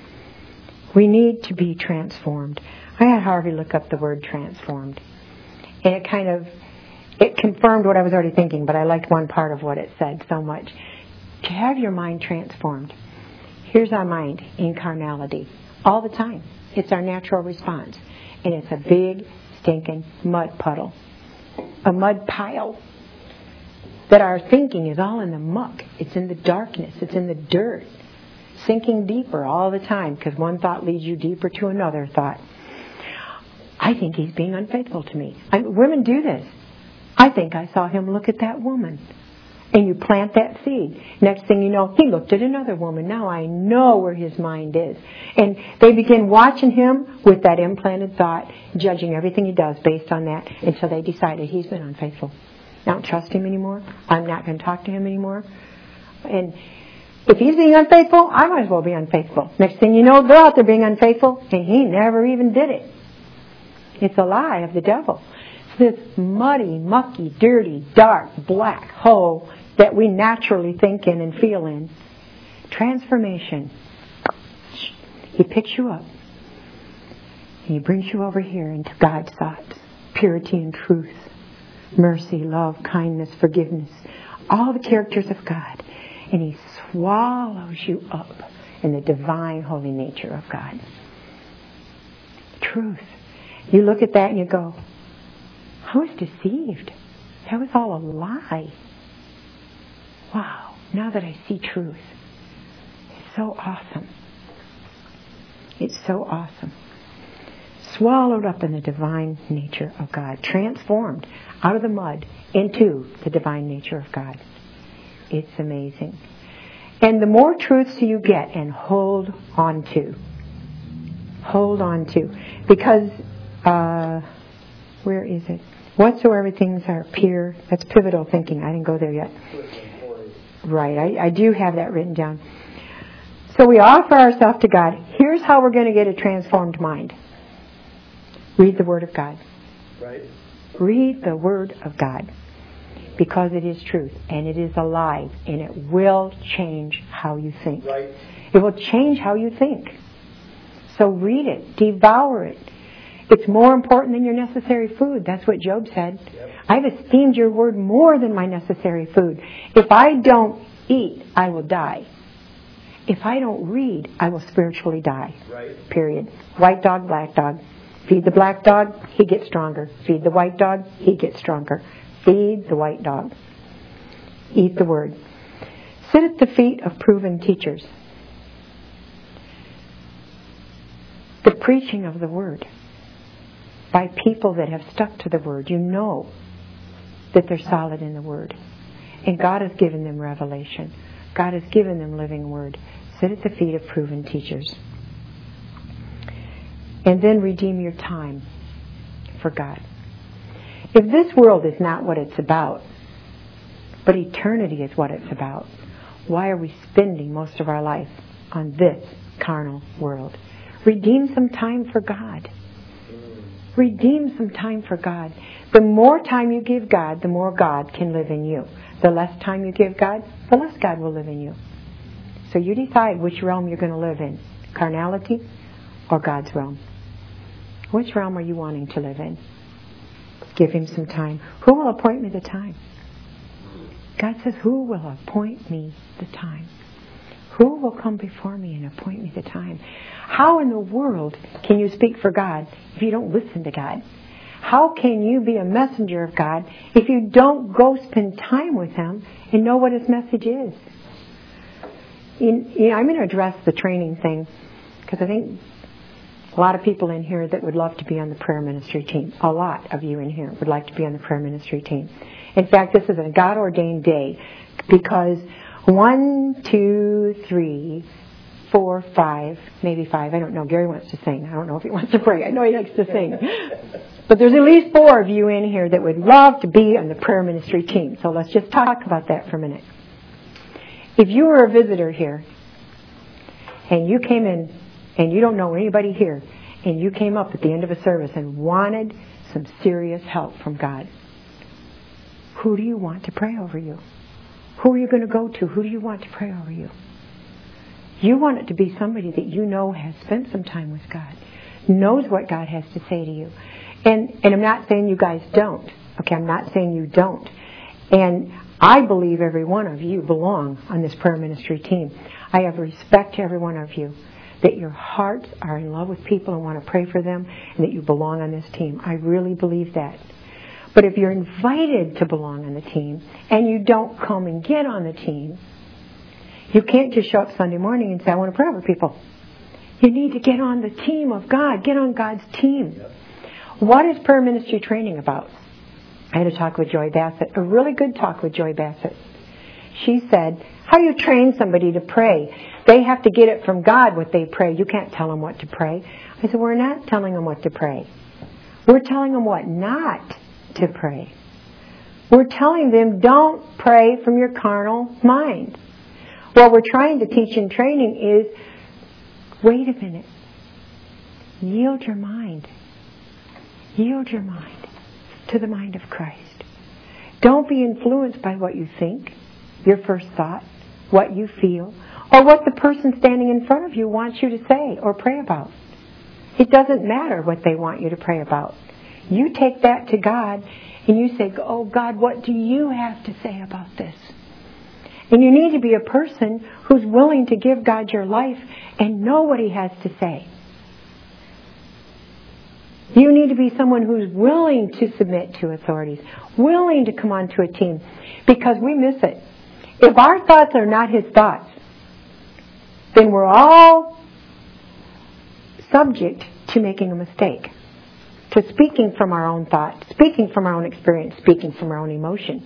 We need to be transformed. I had Harvey look up the word transformed. And it confirmed what I was already thinking, but I liked one part of what it said so much. To have your mind transformed. Here's our mind in carnality. All the time. It's our natural response. And it's a big, stinking mud puddle. A mud pile. That our thinking is all in the muck. It's in the darkness. It's in the dirt. Sinking deeper all the time because one thought leads you deeper to another thought. I think he's being unfaithful to me. Women do this. I think I saw him look at that woman. And you plant that seed. Next thing you know, he looked at another woman. Now I know where his mind is. And they begin watching him with that implanted thought, judging everything he does based on that until they decided he's been unfaithful. I don't trust him anymore. I'm not going to talk to him anymore. And if he's being unfaithful, I might as well be unfaithful. Next thing you know, they're out there being unfaithful, and he never even did it. It's a lie of the devil. It's this muddy, mucky, dirty, dark, black hole that we naturally think in and feel in. Transformation. He picks you up, and he brings you over here into God's thoughts. Purity and truth. Mercy, love, kindness, forgiveness. All the characters of God. And he swallows you up in the divine holy nature of God. Truth. You look at that and you go, I was deceived. That was all a lie. Wow. Now that I see truth. It's so awesome. It's so awesome. Swallowed up in the divine nature of God. Transformed out of the mud into the divine nature of God. It's amazing. And the more truths you get and hold on to. Hold on to. Because, where is it? Whatsoever things are pure. That's pivotal thinking. I didn't go there yet. Right. I do have that written down. So we offer ourselves to God. Here's how we're going to get a transformed mind. Read the Word of God. Right. Read the Word of God. Because it is truth. And it is alive. And it will change how you think. Right. It will change how you think. So read it. Devour it. It's more important than your necessary food. That's what Job said. Yep. I've esteemed your word more than my necessary food. If I don't eat, I will die. If I don't read, I will spiritually die. Right. Period. White dog, black dog. Feed the black dog, he gets stronger. Feed the white dog, he gets stronger. Feed the white dog. Eat the word. Sit at the feet of proven teachers. The preaching of the word by people that have stuck to the word. You know that they're solid in the word. And God has given them revelation. God has given them living word. Sit at the feet of proven teachers. And then redeem your time for God. If this world is not what it's about, but eternity is what it's about, why are we spending most of our life on this carnal world? Redeem some time for God. Redeem some time for God. The more time you give God, the more God can live in you. The less time you give God, the less God will live in you. So you decide which realm you're going to live in. Carnality or God's realm. Which realm are you wanting to live in? Give him some time. Who will appoint me the time? God says, who will appoint me the time? Who will come before me and appoint me the time? How in the world can you speak for God if you don't listen to God? How can you be a messenger of God if you don't go spend time with Him and know what His message is? I'm going to address the training thing because I think a lot of people in here that would love to be on the prayer ministry team. A lot of you in here would like to be on the prayer ministry team. In fact, this is a God-ordained day because 1, 2, 3, 4, 5, maybe 5. I don't know. Gary wants to sing. I don't know if he wants to pray. I know he likes to sing. But there's at least 4 of you in here that would love to be on the prayer ministry team. So let's just talk about that for a minute. If you were a visitor here and you came in and you don't know anybody here and you came up at the end of a service and wanted some serious help from God, who do you want to pray over you? Who are you going to go to? Who do you want to pray over you? You want it to be somebody that you know has spent some time with God, knows what God has to say to you. And I'm not saying you guys don't. Okay, I'm not saying you don't. And I believe every one of you belong on this prayer ministry team. I have respect to every one of you, that your hearts are in love with people and want to pray for them, and that you belong on this team. I really believe that. But if you're invited to belong on the team and you don't come and get on the team, you can't just show up Sunday morning and say, I want to pray over people. You need to get on the team of God. Get on God's team. What is prayer ministry training about? I had a talk with Joy Bassett, a really good talk with Joy Bassett. She said, how do you train somebody to pray? They have to get it from God what they pray. You can't tell them what to pray. I said, we're not telling them what to pray. We're telling them what not to pray. We're telling them don't pray from your carnal mind. What we're trying to teach in training is, wait a minute. Yield your mind. Yield your mind to the mind of Christ. Don't be influenced by what you think, your first thought, what you feel, or what the person standing in front of you wants you to say or pray about. It doesn't matter what they want you to pray about. You take that to God and you say, oh God, what do you have to say about this? And you need to be a person who's willing to give God your life and know what He has to say. You need to be someone who's willing to submit to authorities, willing to come onto a team, because we miss it. If our thoughts are not His thoughts, then we're all subject to making a mistake, to speaking from our own thought, speaking from our own experience, speaking from our own emotion.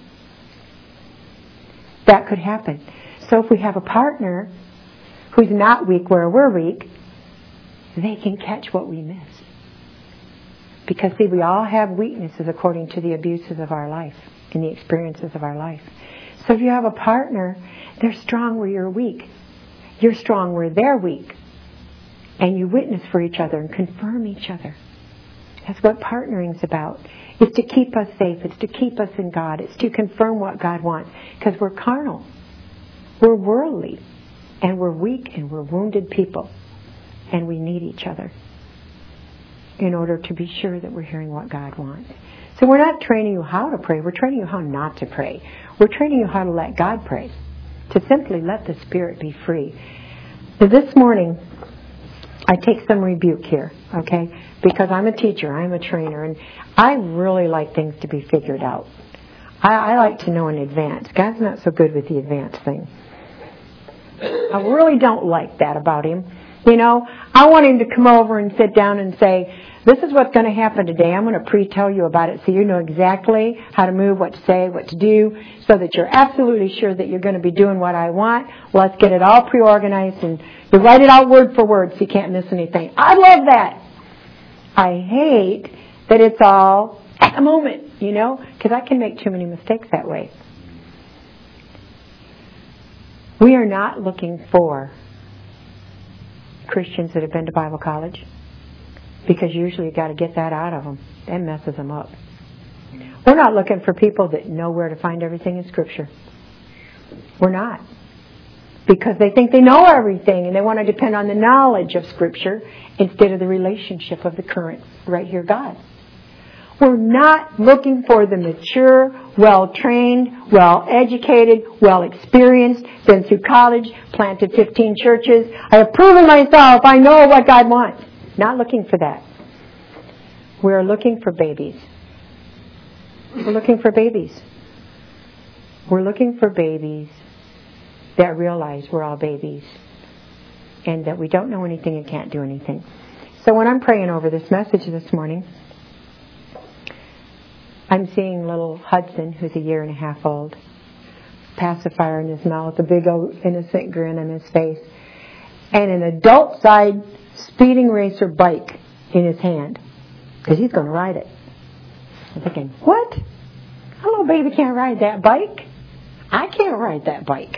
That could happen. So if we have a partner who's not weak where we're weak, they can catch what we miss. Because, see, we all have weaknesses according to the abuses of our life and the experiences of our life. So if you have a partner, they're strong where you're weak. You're strong where they're weak. And you witness for each other and confirm each other. That's what partnering's about. It's to keep us safe. It's to keep us in God. It's to confirm what God wants. Because we're carnal. We're worldly. And we're weak and we're wounded people. And we need each other in order to be sure that we're hearing what God wants. So we're not training you how to pray. We're training you how not to pray. We're training you how to let God pray. To simply let the Spirit be free. So this morning, I take some rebuke here, okay? Because I'm a teacher, I'm a trainer, and I really like things to be figured out. I like to know in advance. God's not so good with the advance thing. I really don't like that about Him. You know, I want Him to come over and sit down and say, this is what's going to happen today. I'm going to pre-tell you about it so you know exactly how to move, what to say, what to do, so that you're absolutely sure that you're going to be doing what I want. Let's get it all pre-organized and you write it out word for word so you can't miss anything. I love that. I hate that it's all at the moment, you know, because I can make too many mistakes that way. We are not looking for Christians that have been to Bible college, because usually you've got to get that out of them. That messes them up. We're not looking for people that know where to find everything in Scripture. We're not. Because they think they know everything and they want to depend on the knowledge of Scripture instead of the relationship of the current right here God. We're not looking for the mature, well-trained, well-educated, well-experienced, been through college, planted 15 churches. I have proven myself. I know what God wants. Not looking for that. We're looking for babies We're looking for babies. We're looking for babies that realize we're all babies and that we don't know anything and can't do anything. So when I'm praying over this message this morning, I'm seeing little Hudson, who's 1.5 years old, pacifier in his mouth, a big old innocent grin on his face, and an adult-side speeding racer bike in his hand, because he's going to ride it. I'm thinking, what? A little baby can't ride that bike? I can't ride that bike.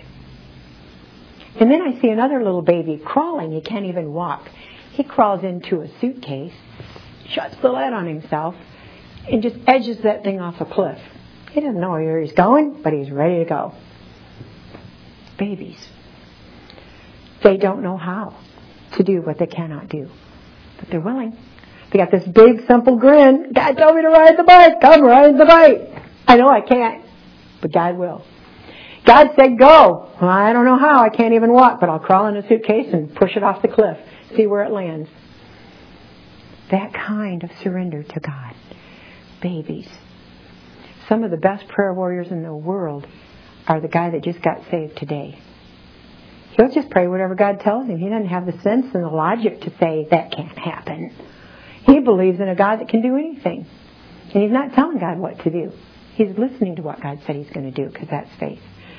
And then I see another little baby crawling. He can't even walk. He crawls into a suitcase, shuts the lid on himself, and just edges that thing off a cliff. He doesn't know where he's going, but he's ready to go. Babies. They don't know how to do what they cannot do, but they're willing. They got this big, simple grin. God told me to ride the bike. Come ride the bike. I know I can't, but God will. God said go. Well, I don't know how. I can't even walk, but I'll crawl in a suitcase and push it off the cliff, see where it lands. That kind of surrender to God. Babies. Some of the best prayer warriors in the world are the guy that just got saved today. He'll just pray whatever God tells him. He doesn't have the sense and the logic to say that can't happen. He believes in a God that can do anything. And he's not telling God what to do. He's listening to what God said he's going to do, because that's faith.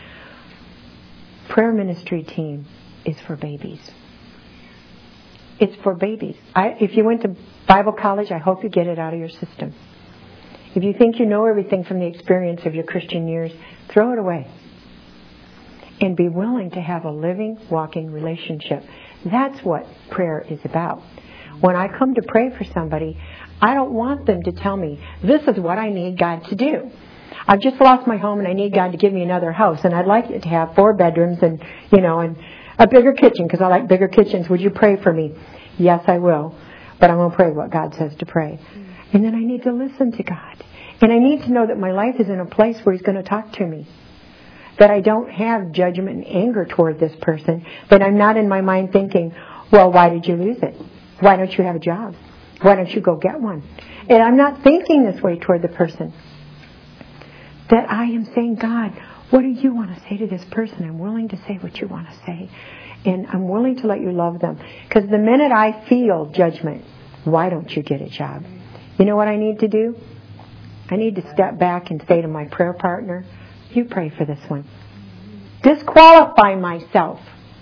Prayer ministry team is for babies. It's for babies. If you went to Bible college, I hope you get it out of your system. If you think you know everything from the experience of your Christian years, throw it away. And be willing to have a living, walking relationship. That's what prayer is about. When I come to pray for somebody, I don't want them to tell me, this is what I need God to do. I've just lost my home and I need God to give me another house, and I'd like it to have 4 bedrooms and a bigger kitchen, because I like bigger kitchens. Would you pray for me? Yes, I will. But I'm going to pray what God says to pray. And then I need to listen to God. And I need to know that my life is in a place where He's going to talk to me. That I don't have judgment and anger toward this person. That I'm not in my mind thinking, well, why did you lose it? Why don't you have a job? Why don't you go get one? And I'm not thinking this way toward the person. That I am saying, God, what do you want to say to this person? I'm willing to say what you want to say. And I'm willing to let you love them. Because the minute I feel judgment, why don't you get a job? You know what I need to do? I need to step back and say to my prayer partner, you pray for this one. Disqualify myself.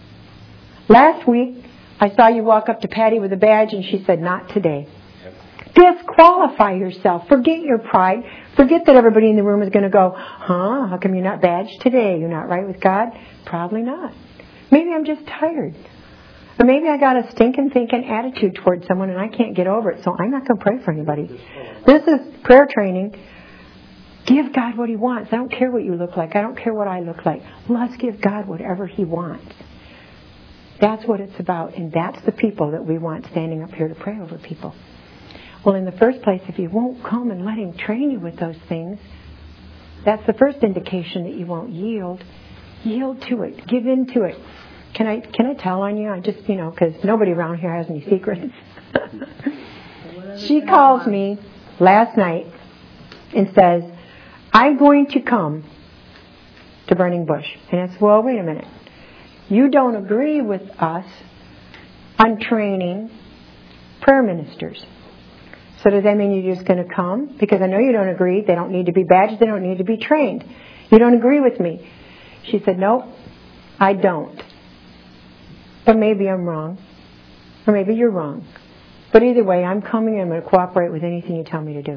Last week, I saw you walk up to Patty with a badge and she said, not today. Disqualify yourself. Forget your pride. Forget that everybody in the room is going to go, how come you're not badged today? You're not right with God? Probably not. Maybe I'm just tired. Or maybe I got a stinking thinking attitude towards someone and I can't get over it, so I'm not going to pray for anybody. This is prayer training. Give God what He wants. I don't care what you look like. I don't care what I look like. Let's give God whatever He wants. That's what it's about, and that's the people that we want standing up here to pray over people. Well, in the first place, if you won't come and let Him train you with those things, that's the first indication that you won't yield. Yield to it. Give in to it. Can I tell on you? I just, because nobody around here has any secrets. She calls me last night and says, I'm going to come to Burning Bush. And I said, well, wait a minute. You don't agree with us on training prayer ministers. So does that mean you're just going to come? Because I know you don't agree. They don't need to be badged. They don't need to be trained. You don't agree with me. She said, nope, I don't. But maybe I'm wrong. Or maybe you're wrong. But either way, I'm coming and I'm going to cooperate with anything you tell me to do.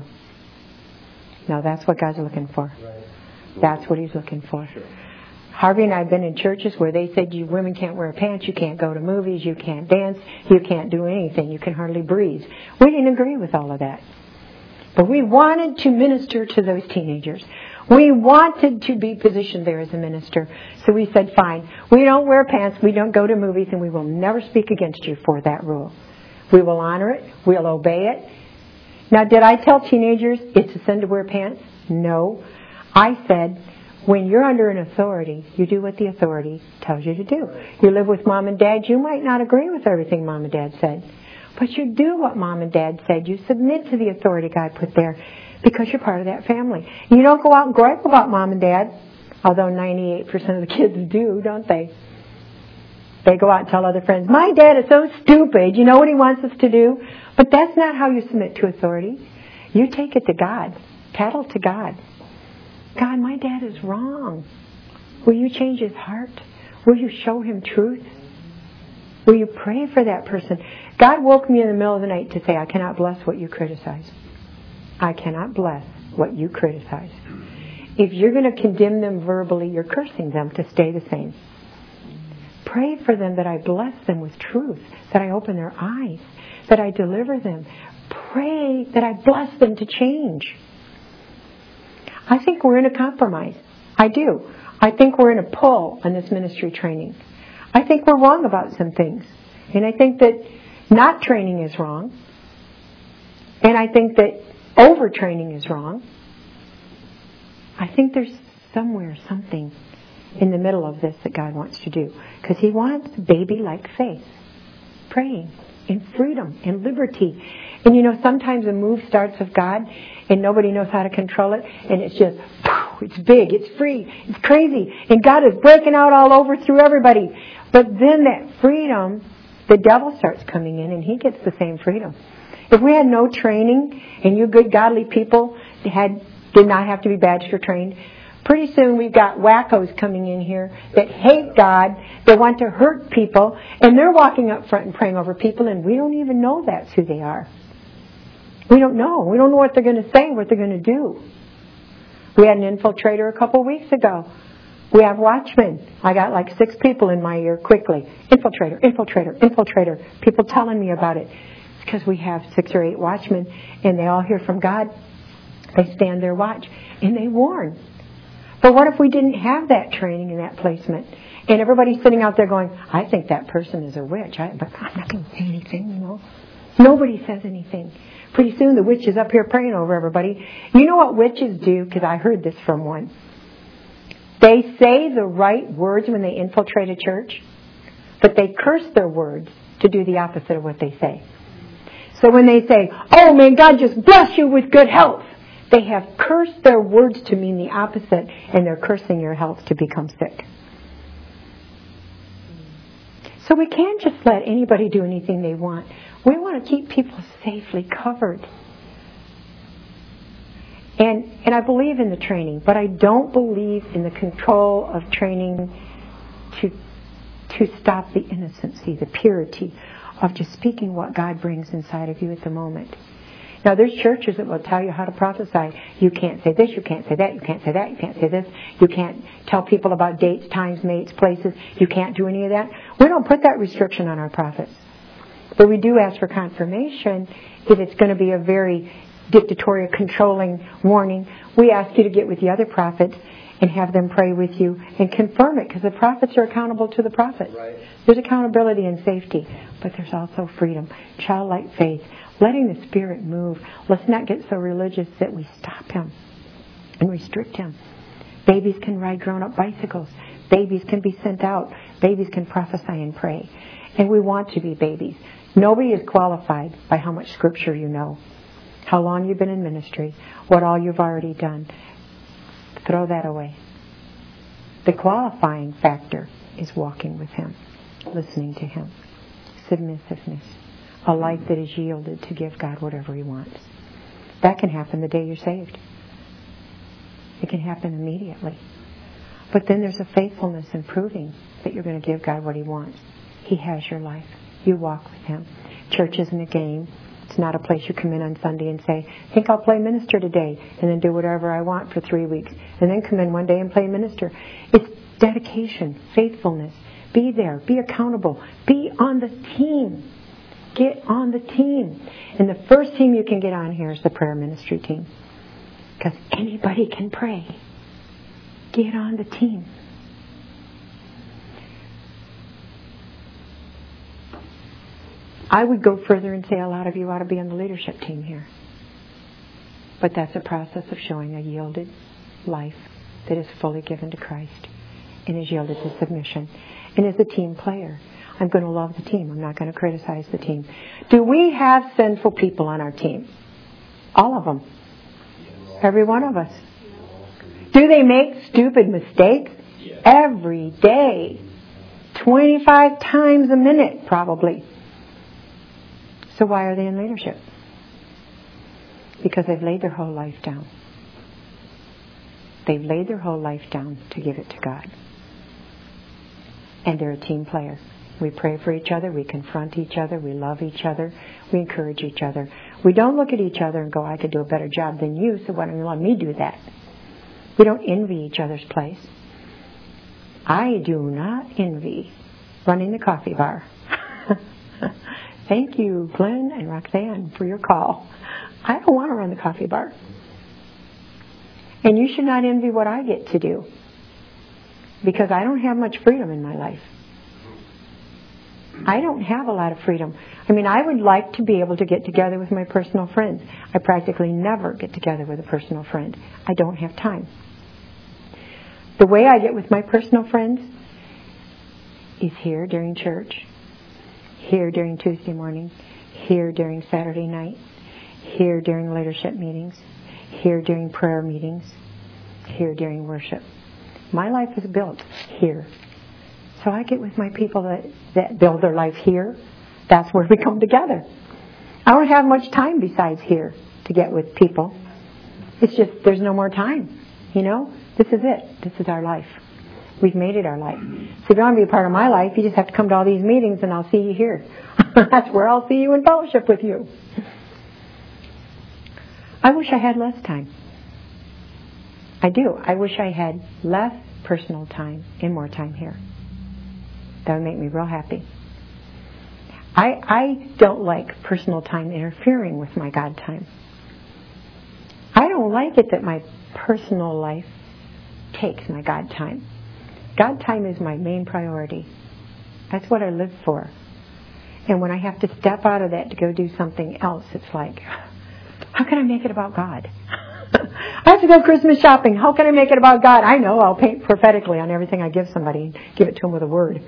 Now that's what God's looking for. That's what He's looking for. Harvey and I have been in churches where they said you women can't wear pants, you can't go to movies, you can't dance, you can't do anything, you can hardly breathe. We didn't agree with all of that. But we wanted to minister to those teenagers. We wanted to be positioned there as a minister. So we said, fine, we don't wear pants, we don't go to movies, and we will never speak against you for that rule. We will honor it, we'll obey it. Now, did I tell teenagers it's a sin to wear pants? No. I said, when you're under an authority, you do what the authority tells you to do. You live with mom and dad, you might not agree with everything mom and dad said. But you do what mom and dad said. You submit to the authority God put there. because you're part of that family. You don't go out and gripe about mom and dad, although 98% of the kids do, don't they? They go out and tell other friends, my dad is so stupid, you know what he wants us to do? But that's not how you submit to authority. You take it to God. Tattle to God. God, my dad is wrong. Will you change his heart? Will you show him truth? Will you pray for that person? God woke me in the middle of the night to say, I cannot bless what you criticize. I cannot bless what you criticize. If you're going to condemn them verbally, you're cursing them to stay the same. Pray for them that I bless them with truth, that I open their eyes, that I deliver them. Pray that I bless them to change. I think we're in a compromise. I do. I think we're in a pull on this ministry training. I think we're wrong about some things. And I think that not training is wrong. And I think that overtraining is wrong. I think there's somewhere something in the middle of this that God wants to do. Because He wants baby-like faith. Praying in freedom and liberty. And you know, sometimes a move starts of God and nobody knows how to control it. And it's just, it's big, it's free, it's crazy. And God is breaking out all over through everybody. But then that freedom, the devil starts coming in and he gets the same freedom. If we had no training and you good godly people did not have to be badged or trained, pretty soon we've got wackos coming in here that hate God, that want to hurt people, and they're walking up front and praying over people, and we don't even know that's who they are. We don't know. We don't know what they're going to say, what they're going to do. We had an infiltrator a couple weeks ago. We have watchmen. I got like 6 people in my ear quickly. Infiltrator, infiltrator, infiltrator. People telling me about it. It's because we have 6 or 8 watchmen, and they all hear from God. They stand their watch, and they warn. But what if we didn't have that training and that placement? And everybody's sitting out there going, I think that person is a witch. But I'm not going to say anything, you know. Nobody says anything. Pretty soon the witch is up here praying over everybody. You know what witches do? Because I heard this from one. They say the right words when they infiltrate a church, but they curse their words to do the opposite of what they say. So when they say, oh, may God just bless you with good health, they have cursed their words to mean the opposite, and they're cursing your health to become sick. So we can't just let anybody do anything they want. We want to keep people safely covered. And I believe in the training, but I don't believe in the control of training to stop the innocency, the purity of just speaking what God brings inside of you at the moment. Now, there's churches that will tell you how to prophesy. You can't say this, you can't say that, you can't say that, you can't say this. You can't tell people about dates, times, mates, places. You can't do any of that. We don't put that restriction on our prophets. But we do ask for confirmation if it's going to be a very dictatorial, controlling warning. We ask you to get with the other prophets and have them pray with you and confirm it, because the prophets are accountable to the prophets. Right. There's accountability and safety, but there's also freedom, childlike faith, letting the Spirit move. Let's not get so religious that we stop Him and restrict Him. Babies can ride grown-up bicycles. Babies can be sent out. Babies can prophesy and pray. And we want to be babies. Nobody is qualified by how much Scripture you know, how long you've been in ministry, what all you've already done. Throw that away. The qualifying factor is walking with Him, listening to Him, submissiveness, a life that is yielded to give God whatever He wants. That can happen the day you're saved. It can happen immediately. But then there's a faithfulness in proving that you're going to give God what He wants. He has your life. You walk with Him. Church isn't a game. It's not a place you come in on Sunday and say, I think I'll play minister today, and then do whatever I want for 3 weeks, and then come in one day and play minister. It's dedication, faithfulness. Be there. Be accountable. Be on the team. Get on the team. And the first team you can get on here is the prayer ministry team. Because anybody can pray. Get on the team. I would go further and say a lot of you ought to be on the leadership team here. But that's a process of showing a yielded life that is fully given to Christ and is yielded to submission. And as a team player, I'm going to love the team. I'm not going to criticize the team. Do we have sinful people on our team? All of them. Every one of us. Do they make stupid mistakes? Yes. Every day. 25 times a minute, probably. So why are they in leadership? Because they've laid their whole life down. They've laid their whole life down to give it to God. And they're a team player. We pray for each other. We confront each other. We love each other. We encourage each other. We don't look at each other and go, I could do a better job than you, so why don't you let me do that? We don't envy each other's place. I do not envy running the coffee bar. Thank you, Glenn and Roxanne, for your call. I don't want to run the coffee bar. And you should not envy what I get to do, because I don't have much freedom in my life. I don't have a lot of freedom. I mean, I would like to be able to get together with my personal friends. I practically never get together with a personal friend. I don't have time. The way I get with my personal friends is here during church, here during Tuesday morning, here during Saturday night, here during leadership meetings, here during prayer meetings, here during worship. My life is built here. So I get with my people that build their life here. That's where we come together. I don't have much time besides here to get with people. It's just there's no more time. You know? This is it. This is our life. We've made it our life. So if you want to be a part of my life, you just have to come to all these meetings and I'll see you here. That's where I'll see you in fellowship with you. I wish I had less time. I do. I wish I had less personal time and more time here. That would make me real happy. I don't like personal time interfering with my God time. I don't like it that my personal life takes my God time. God time is my main priority. That's what I live for. And when I have to step out of that to go do something else, it's like, how can I make it about God? I have to go Christmas shopping. How can I make it about God? I know I'll paint prophetically on everything I give somebody and give it to them with a word.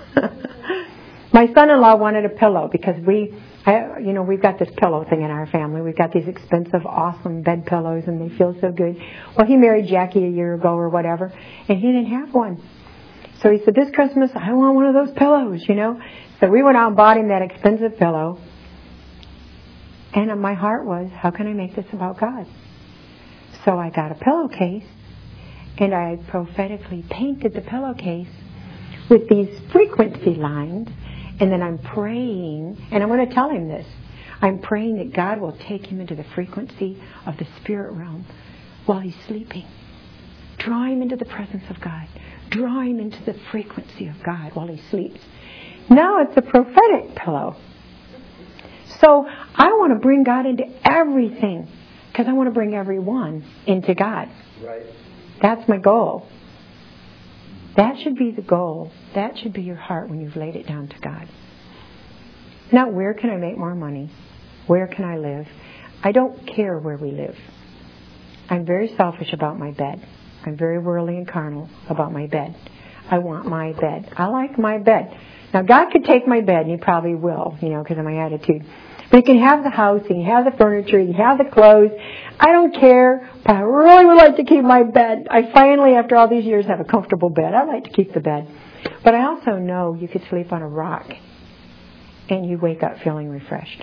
My son-in-law wanted a pillow because we've got this pillow thing in our family. We've got these expensive, awesome bed pillows, and they feel so good. Well, he married Jackie a year ago or whatever, and he didn't have one. So he said, this Christmas, I want one of those pillows, you know. So we went out and bought him that expensive pillow. And my heart was, how can I make this about God? So I got a pillowcase, and I prophetically painted the pillowcase with these frequency lines, and then I'm praying, and I'm going to tell him this. I'm praying that God will take him into the frequency of the spirit realm while he's sleeping. Draw him into the presence of God. Draw him into the frequency of God while he sleeps. Now it's a prophetic pillow. So I want to bring God into everything, because I want to bring everyone into God. Right. That's my goal. That should be the goal. That should be your heart when you've laid it down to God. Not where can I make more money? Where can I live? I don't care where we live. I'm very selfish about my bed. I'm very worldly and carnal about my bed. I want my bed. I like my bed. Now, God could take my bed, and He probably will, because of my attitude. But He can have the house, and He can have the furniture, He can have the clothes. I don't care, but I really would like to keep my bed. I finally, after all these years, have a comfortable bed. I like to keep the bed. But I also know you could sleep on a rock, and you wake up feeling refreshed.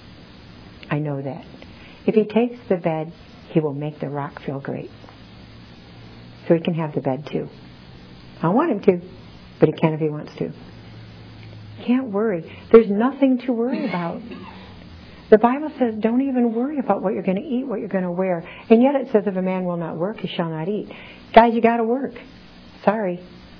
I know that. If He takes the bed, He will make the rock feel great. So He can have the bed too. I don't want Him to, but He can if He wants to. Can't worry. There's nothing to worry about. The Bible says don't even worry about what you're going to eat, what you're going to wear. And yet it says if a man will not work, he shall not eat. Guys, you got to work. Sorry.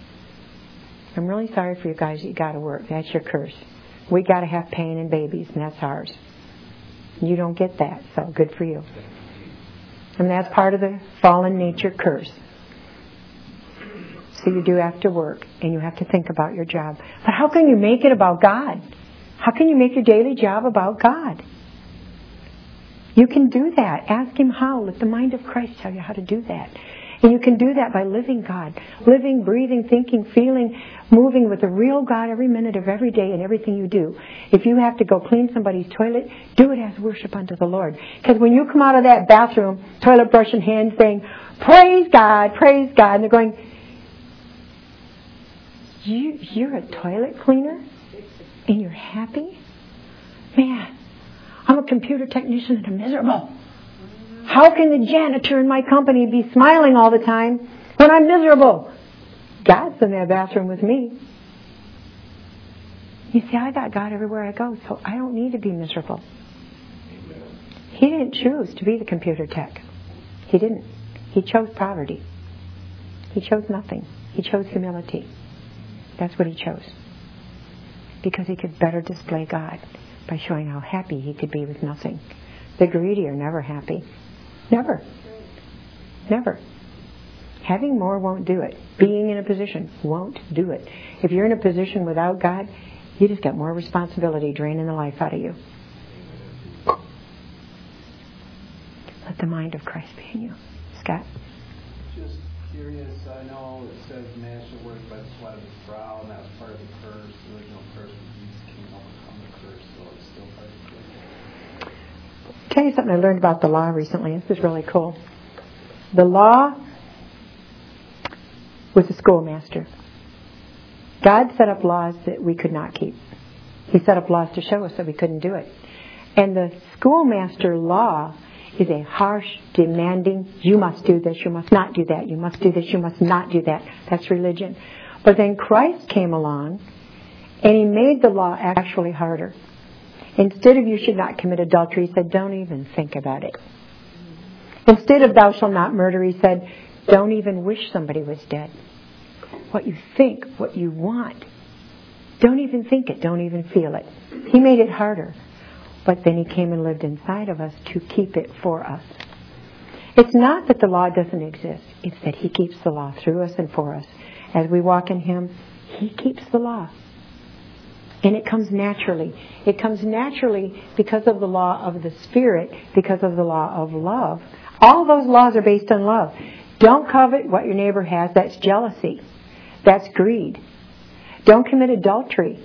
I'm really sorry for you guys that you got to work. That's your curse. We got to have pain and babies, and that's ours. You don't get that, so good for you. And that's part of the fallen nature curse. So you do have to work, and you have to think about your job. But how can you make it about God? How can you make your daily job about God? You can do that. Ask Him how. Let the mind of Christ tell you how to do that. And you can do that by living God. Living, breathing, thinking, feeling, moving with the real God every minute of every day in everything you do. If you have to go clean somebody's toilet, do it as worship unto the Lord. Because when you come out of that bathroom, toilet brush in hand, saying, praise God, and they're going, you're a toilet cleaner? And you're happy? Man, I'm a computer technician and I'm miserable. How can the janitor in my company be smiling all the time when I'm miserable? God's in that bathroom with me. You see, I got God everywhere I go, so I don't need to be miserable. He didn't choose to be the computer tech. He didn't. He chose poverty. He chose nothing. He chose humility. That's what he chose. Because he could better display God by showing how happy he could be with nothing. The greedy are never happy. Never. Never. Having more won't do it. Being in a position won't do it. If you're in a position without God, you just got more responsibility draining the life out of you. Let the mind of Christ be in you. Scott? Just curious, I know it says man shall work by the sweat of his brow, and that was part of the curse. The original curse was Jesus came to overcome the curse, so it's still part of the curse. I'll tell you something I learned about the law recently. This is really cool. The law was a schoolmaster. God set up laws that we could not keep. He set up laws to show us that we couldn't do it. And the schoolmaster law is a harsh, demanding, you must do this, you must not do that, you must do this, you must not do that. That's religion. But then Christ came along and he made the law actually harder. Instead of you should not commit adultery, he said, don't even think about it. Instead of thou shalt not murder, he said, don't even wish somebody was dead. What you think, what you want, don't even think it, don't even feel it. He made it harder. But then he came and lived inside of us to keep it for us. It's not that the law doesn't exist. It's that he keeps the law through us and for us. As we walk in him, he keeps the law. And it comes naturally. It comes naturally because of the law of the Spirit, because of the law of love. All those laws are based on love. Don't covet what your neighbor has. That's jealousy. That's greed. Don't commit adultery.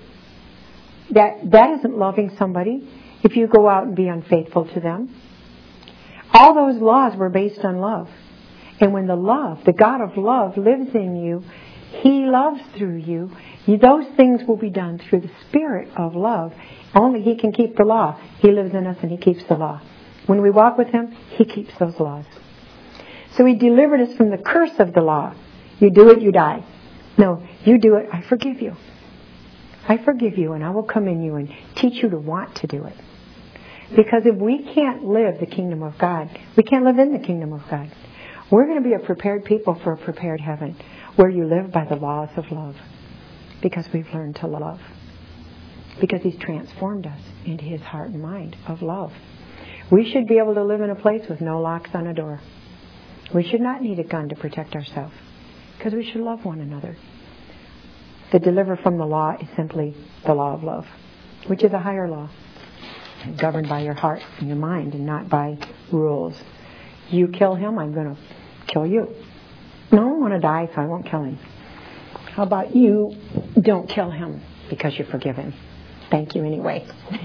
That isn't loving somebody if you go out and be unfaithful to them. All those laws were based on love. And when the God of love lives in you, he loves through you. Those things will be done through the Spirit of love. Only he can keep the law. He lives in us and he keeps the law. When we walk with him, he keeps those laws. So he delivered us from the curse of the law. You do it, you die. No, you do it, I forgive you. I forgive you and I will come in you and teach you to want to do it. Because if we can't live the kingdom of God, we can't live in the kingdom of God. We're going to be a prepared people for a prepared heaven where you live by the laws of love. Because we've learned to love. Because he's transformed us into his heart and mind of love. We should be able to live in a place with no locks on a door. We should not need a gun to protect ourselves. Because we should love one another. The deliver from the law is simply the law of love, which is a higher law, governed by your heart and your mind and not by rules. You kill him, I'm going to kill you. No, I want to die, so I won't kill him. How about you don't kill him because you forgive him? Thank you anyway.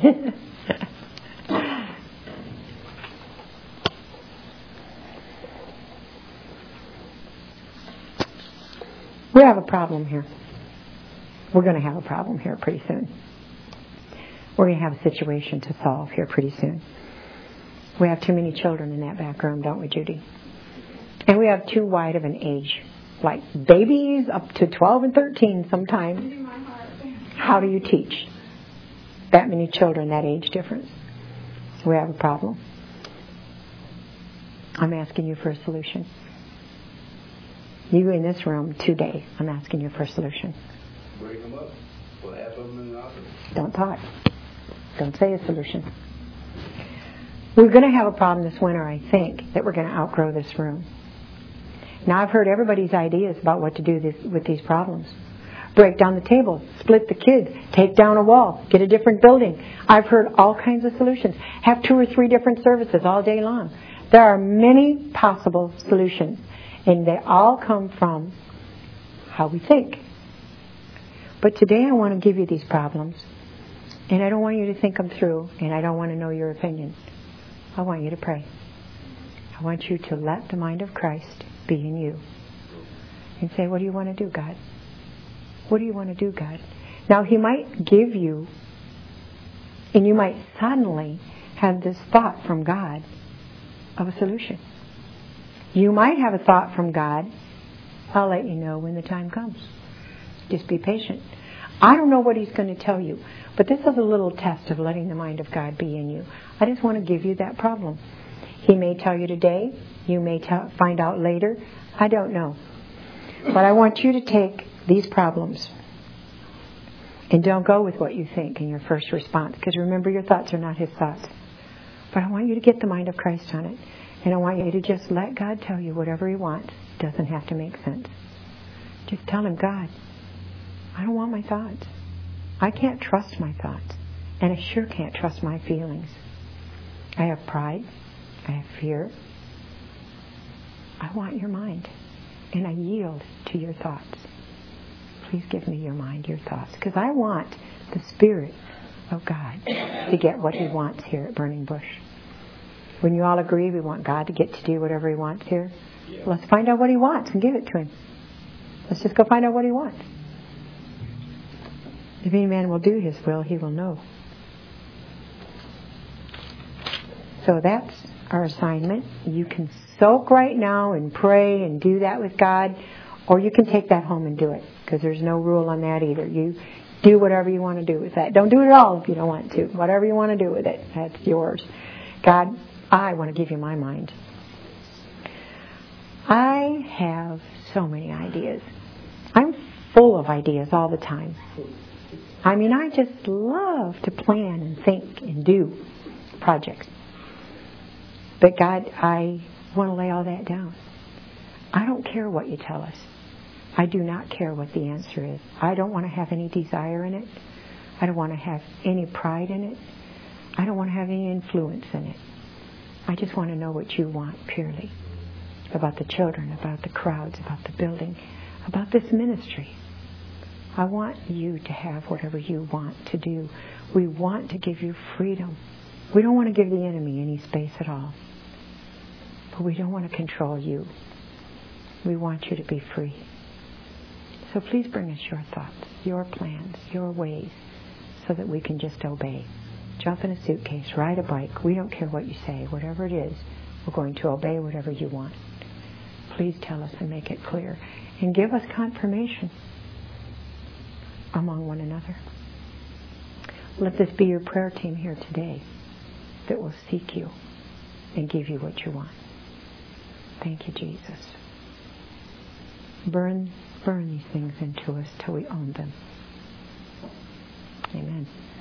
We have a problem here. We're going to have a problem here pretty soon. We're going to have a situation to solve here pretty soon. We have too many children in that back room, don't we, Judy? And we have too wide of an age. Like babies up to 12 and 13 sometimes. How do you teach that many children that age difference? We have a problem. I'm asking you for a solution. You in this room today, I'm asking you for a solution. Break them up. Put half of them in the office. Don't talk. Don't say a solution. We're going to have a problem this winter, I think, that we're going to outgrow this room. Now, I've heard everybody's ideas about what to do with these problems. Break down the table, split the kids, take down a wall, get a different building. I've heard all kinds of solutions. Have 2 or 3 different services all day long. There are many possible solutions. And they all come from how we think. But today I want to give you these problems. And I don't want you to think them through. And I don't want to know your opinion. I want you to pray. I want you to let the mind of Christ be in you. And say, what do you want to do, God? What do you want to do, God? Now, He might give you, and you might suddenly have this thought from God of a solution. You might have a thought from God. I'll let you know when the time comes. Just be patient. I don't know what He's going to tell you, but this is a little test of letting the mind of God be in you. I just want to give you that problem. He may tell you today. You may find out later. I don't know. But I want you to take these problems and don't go with what you think in your first response. Because remember, your thoughts are not His thoughts. But I want you to get the mind of Christ on it. And I want you to just let God tell you whatever He wants. It doesn't have to make sense. Just tell Him, God, I don't want my thoughts. I can't trust my thoughts. And I sure can't trust my feelings. I have pride. I have fear. I want your mind. And I yield to your thoughts. Please give me your mind, your thoughts. Because I want the Spirit of God to get what He wants here at Burning Bush. When you all agree we want God to get to do whatever He wants here, let's find out what He wants and give it to Him. Let's just go find out what He wants. If any man will do His will, he will know. So that's our assignment. You can soak right now and pray and do that with God, or you can take that home and do it, because there's no rule on that either. You do whatever you want to do with that. Don't do it at all if you don't want to. Whatever you want to do with it, that's yours. God, I want to give you my mind. I have so many ideas. I'm full of ideas all the time. I mean, I just love to plan and think and do projects. But God, I want to lay all that down. I don't care what you tell us. I do not care what the answer is. I don't want to have any desire in it. I don't want to have any pride in it. I don't want to have any influence in it. I just want to know what you want purely. About the children, about the crowds, about the building, about this ministry. I want you to have whatever you want to do. We want to give you freedom. We don't want to give the enemy any space at all. But we don't want to control you. We want you to be free. So please bring us your thoughts, your plans, your ways, so that we can just obey. Jump in a suitcase, ride a bike. We don't care what you say. Whatever it is, we're going to obey whatever you want. Please tell us and make it clear. And give us confirmation among one another. Let this be your prayer team here today that will seek you and give you what you want. Thank you, Jesus. Burn these things into us till we own them. Amen.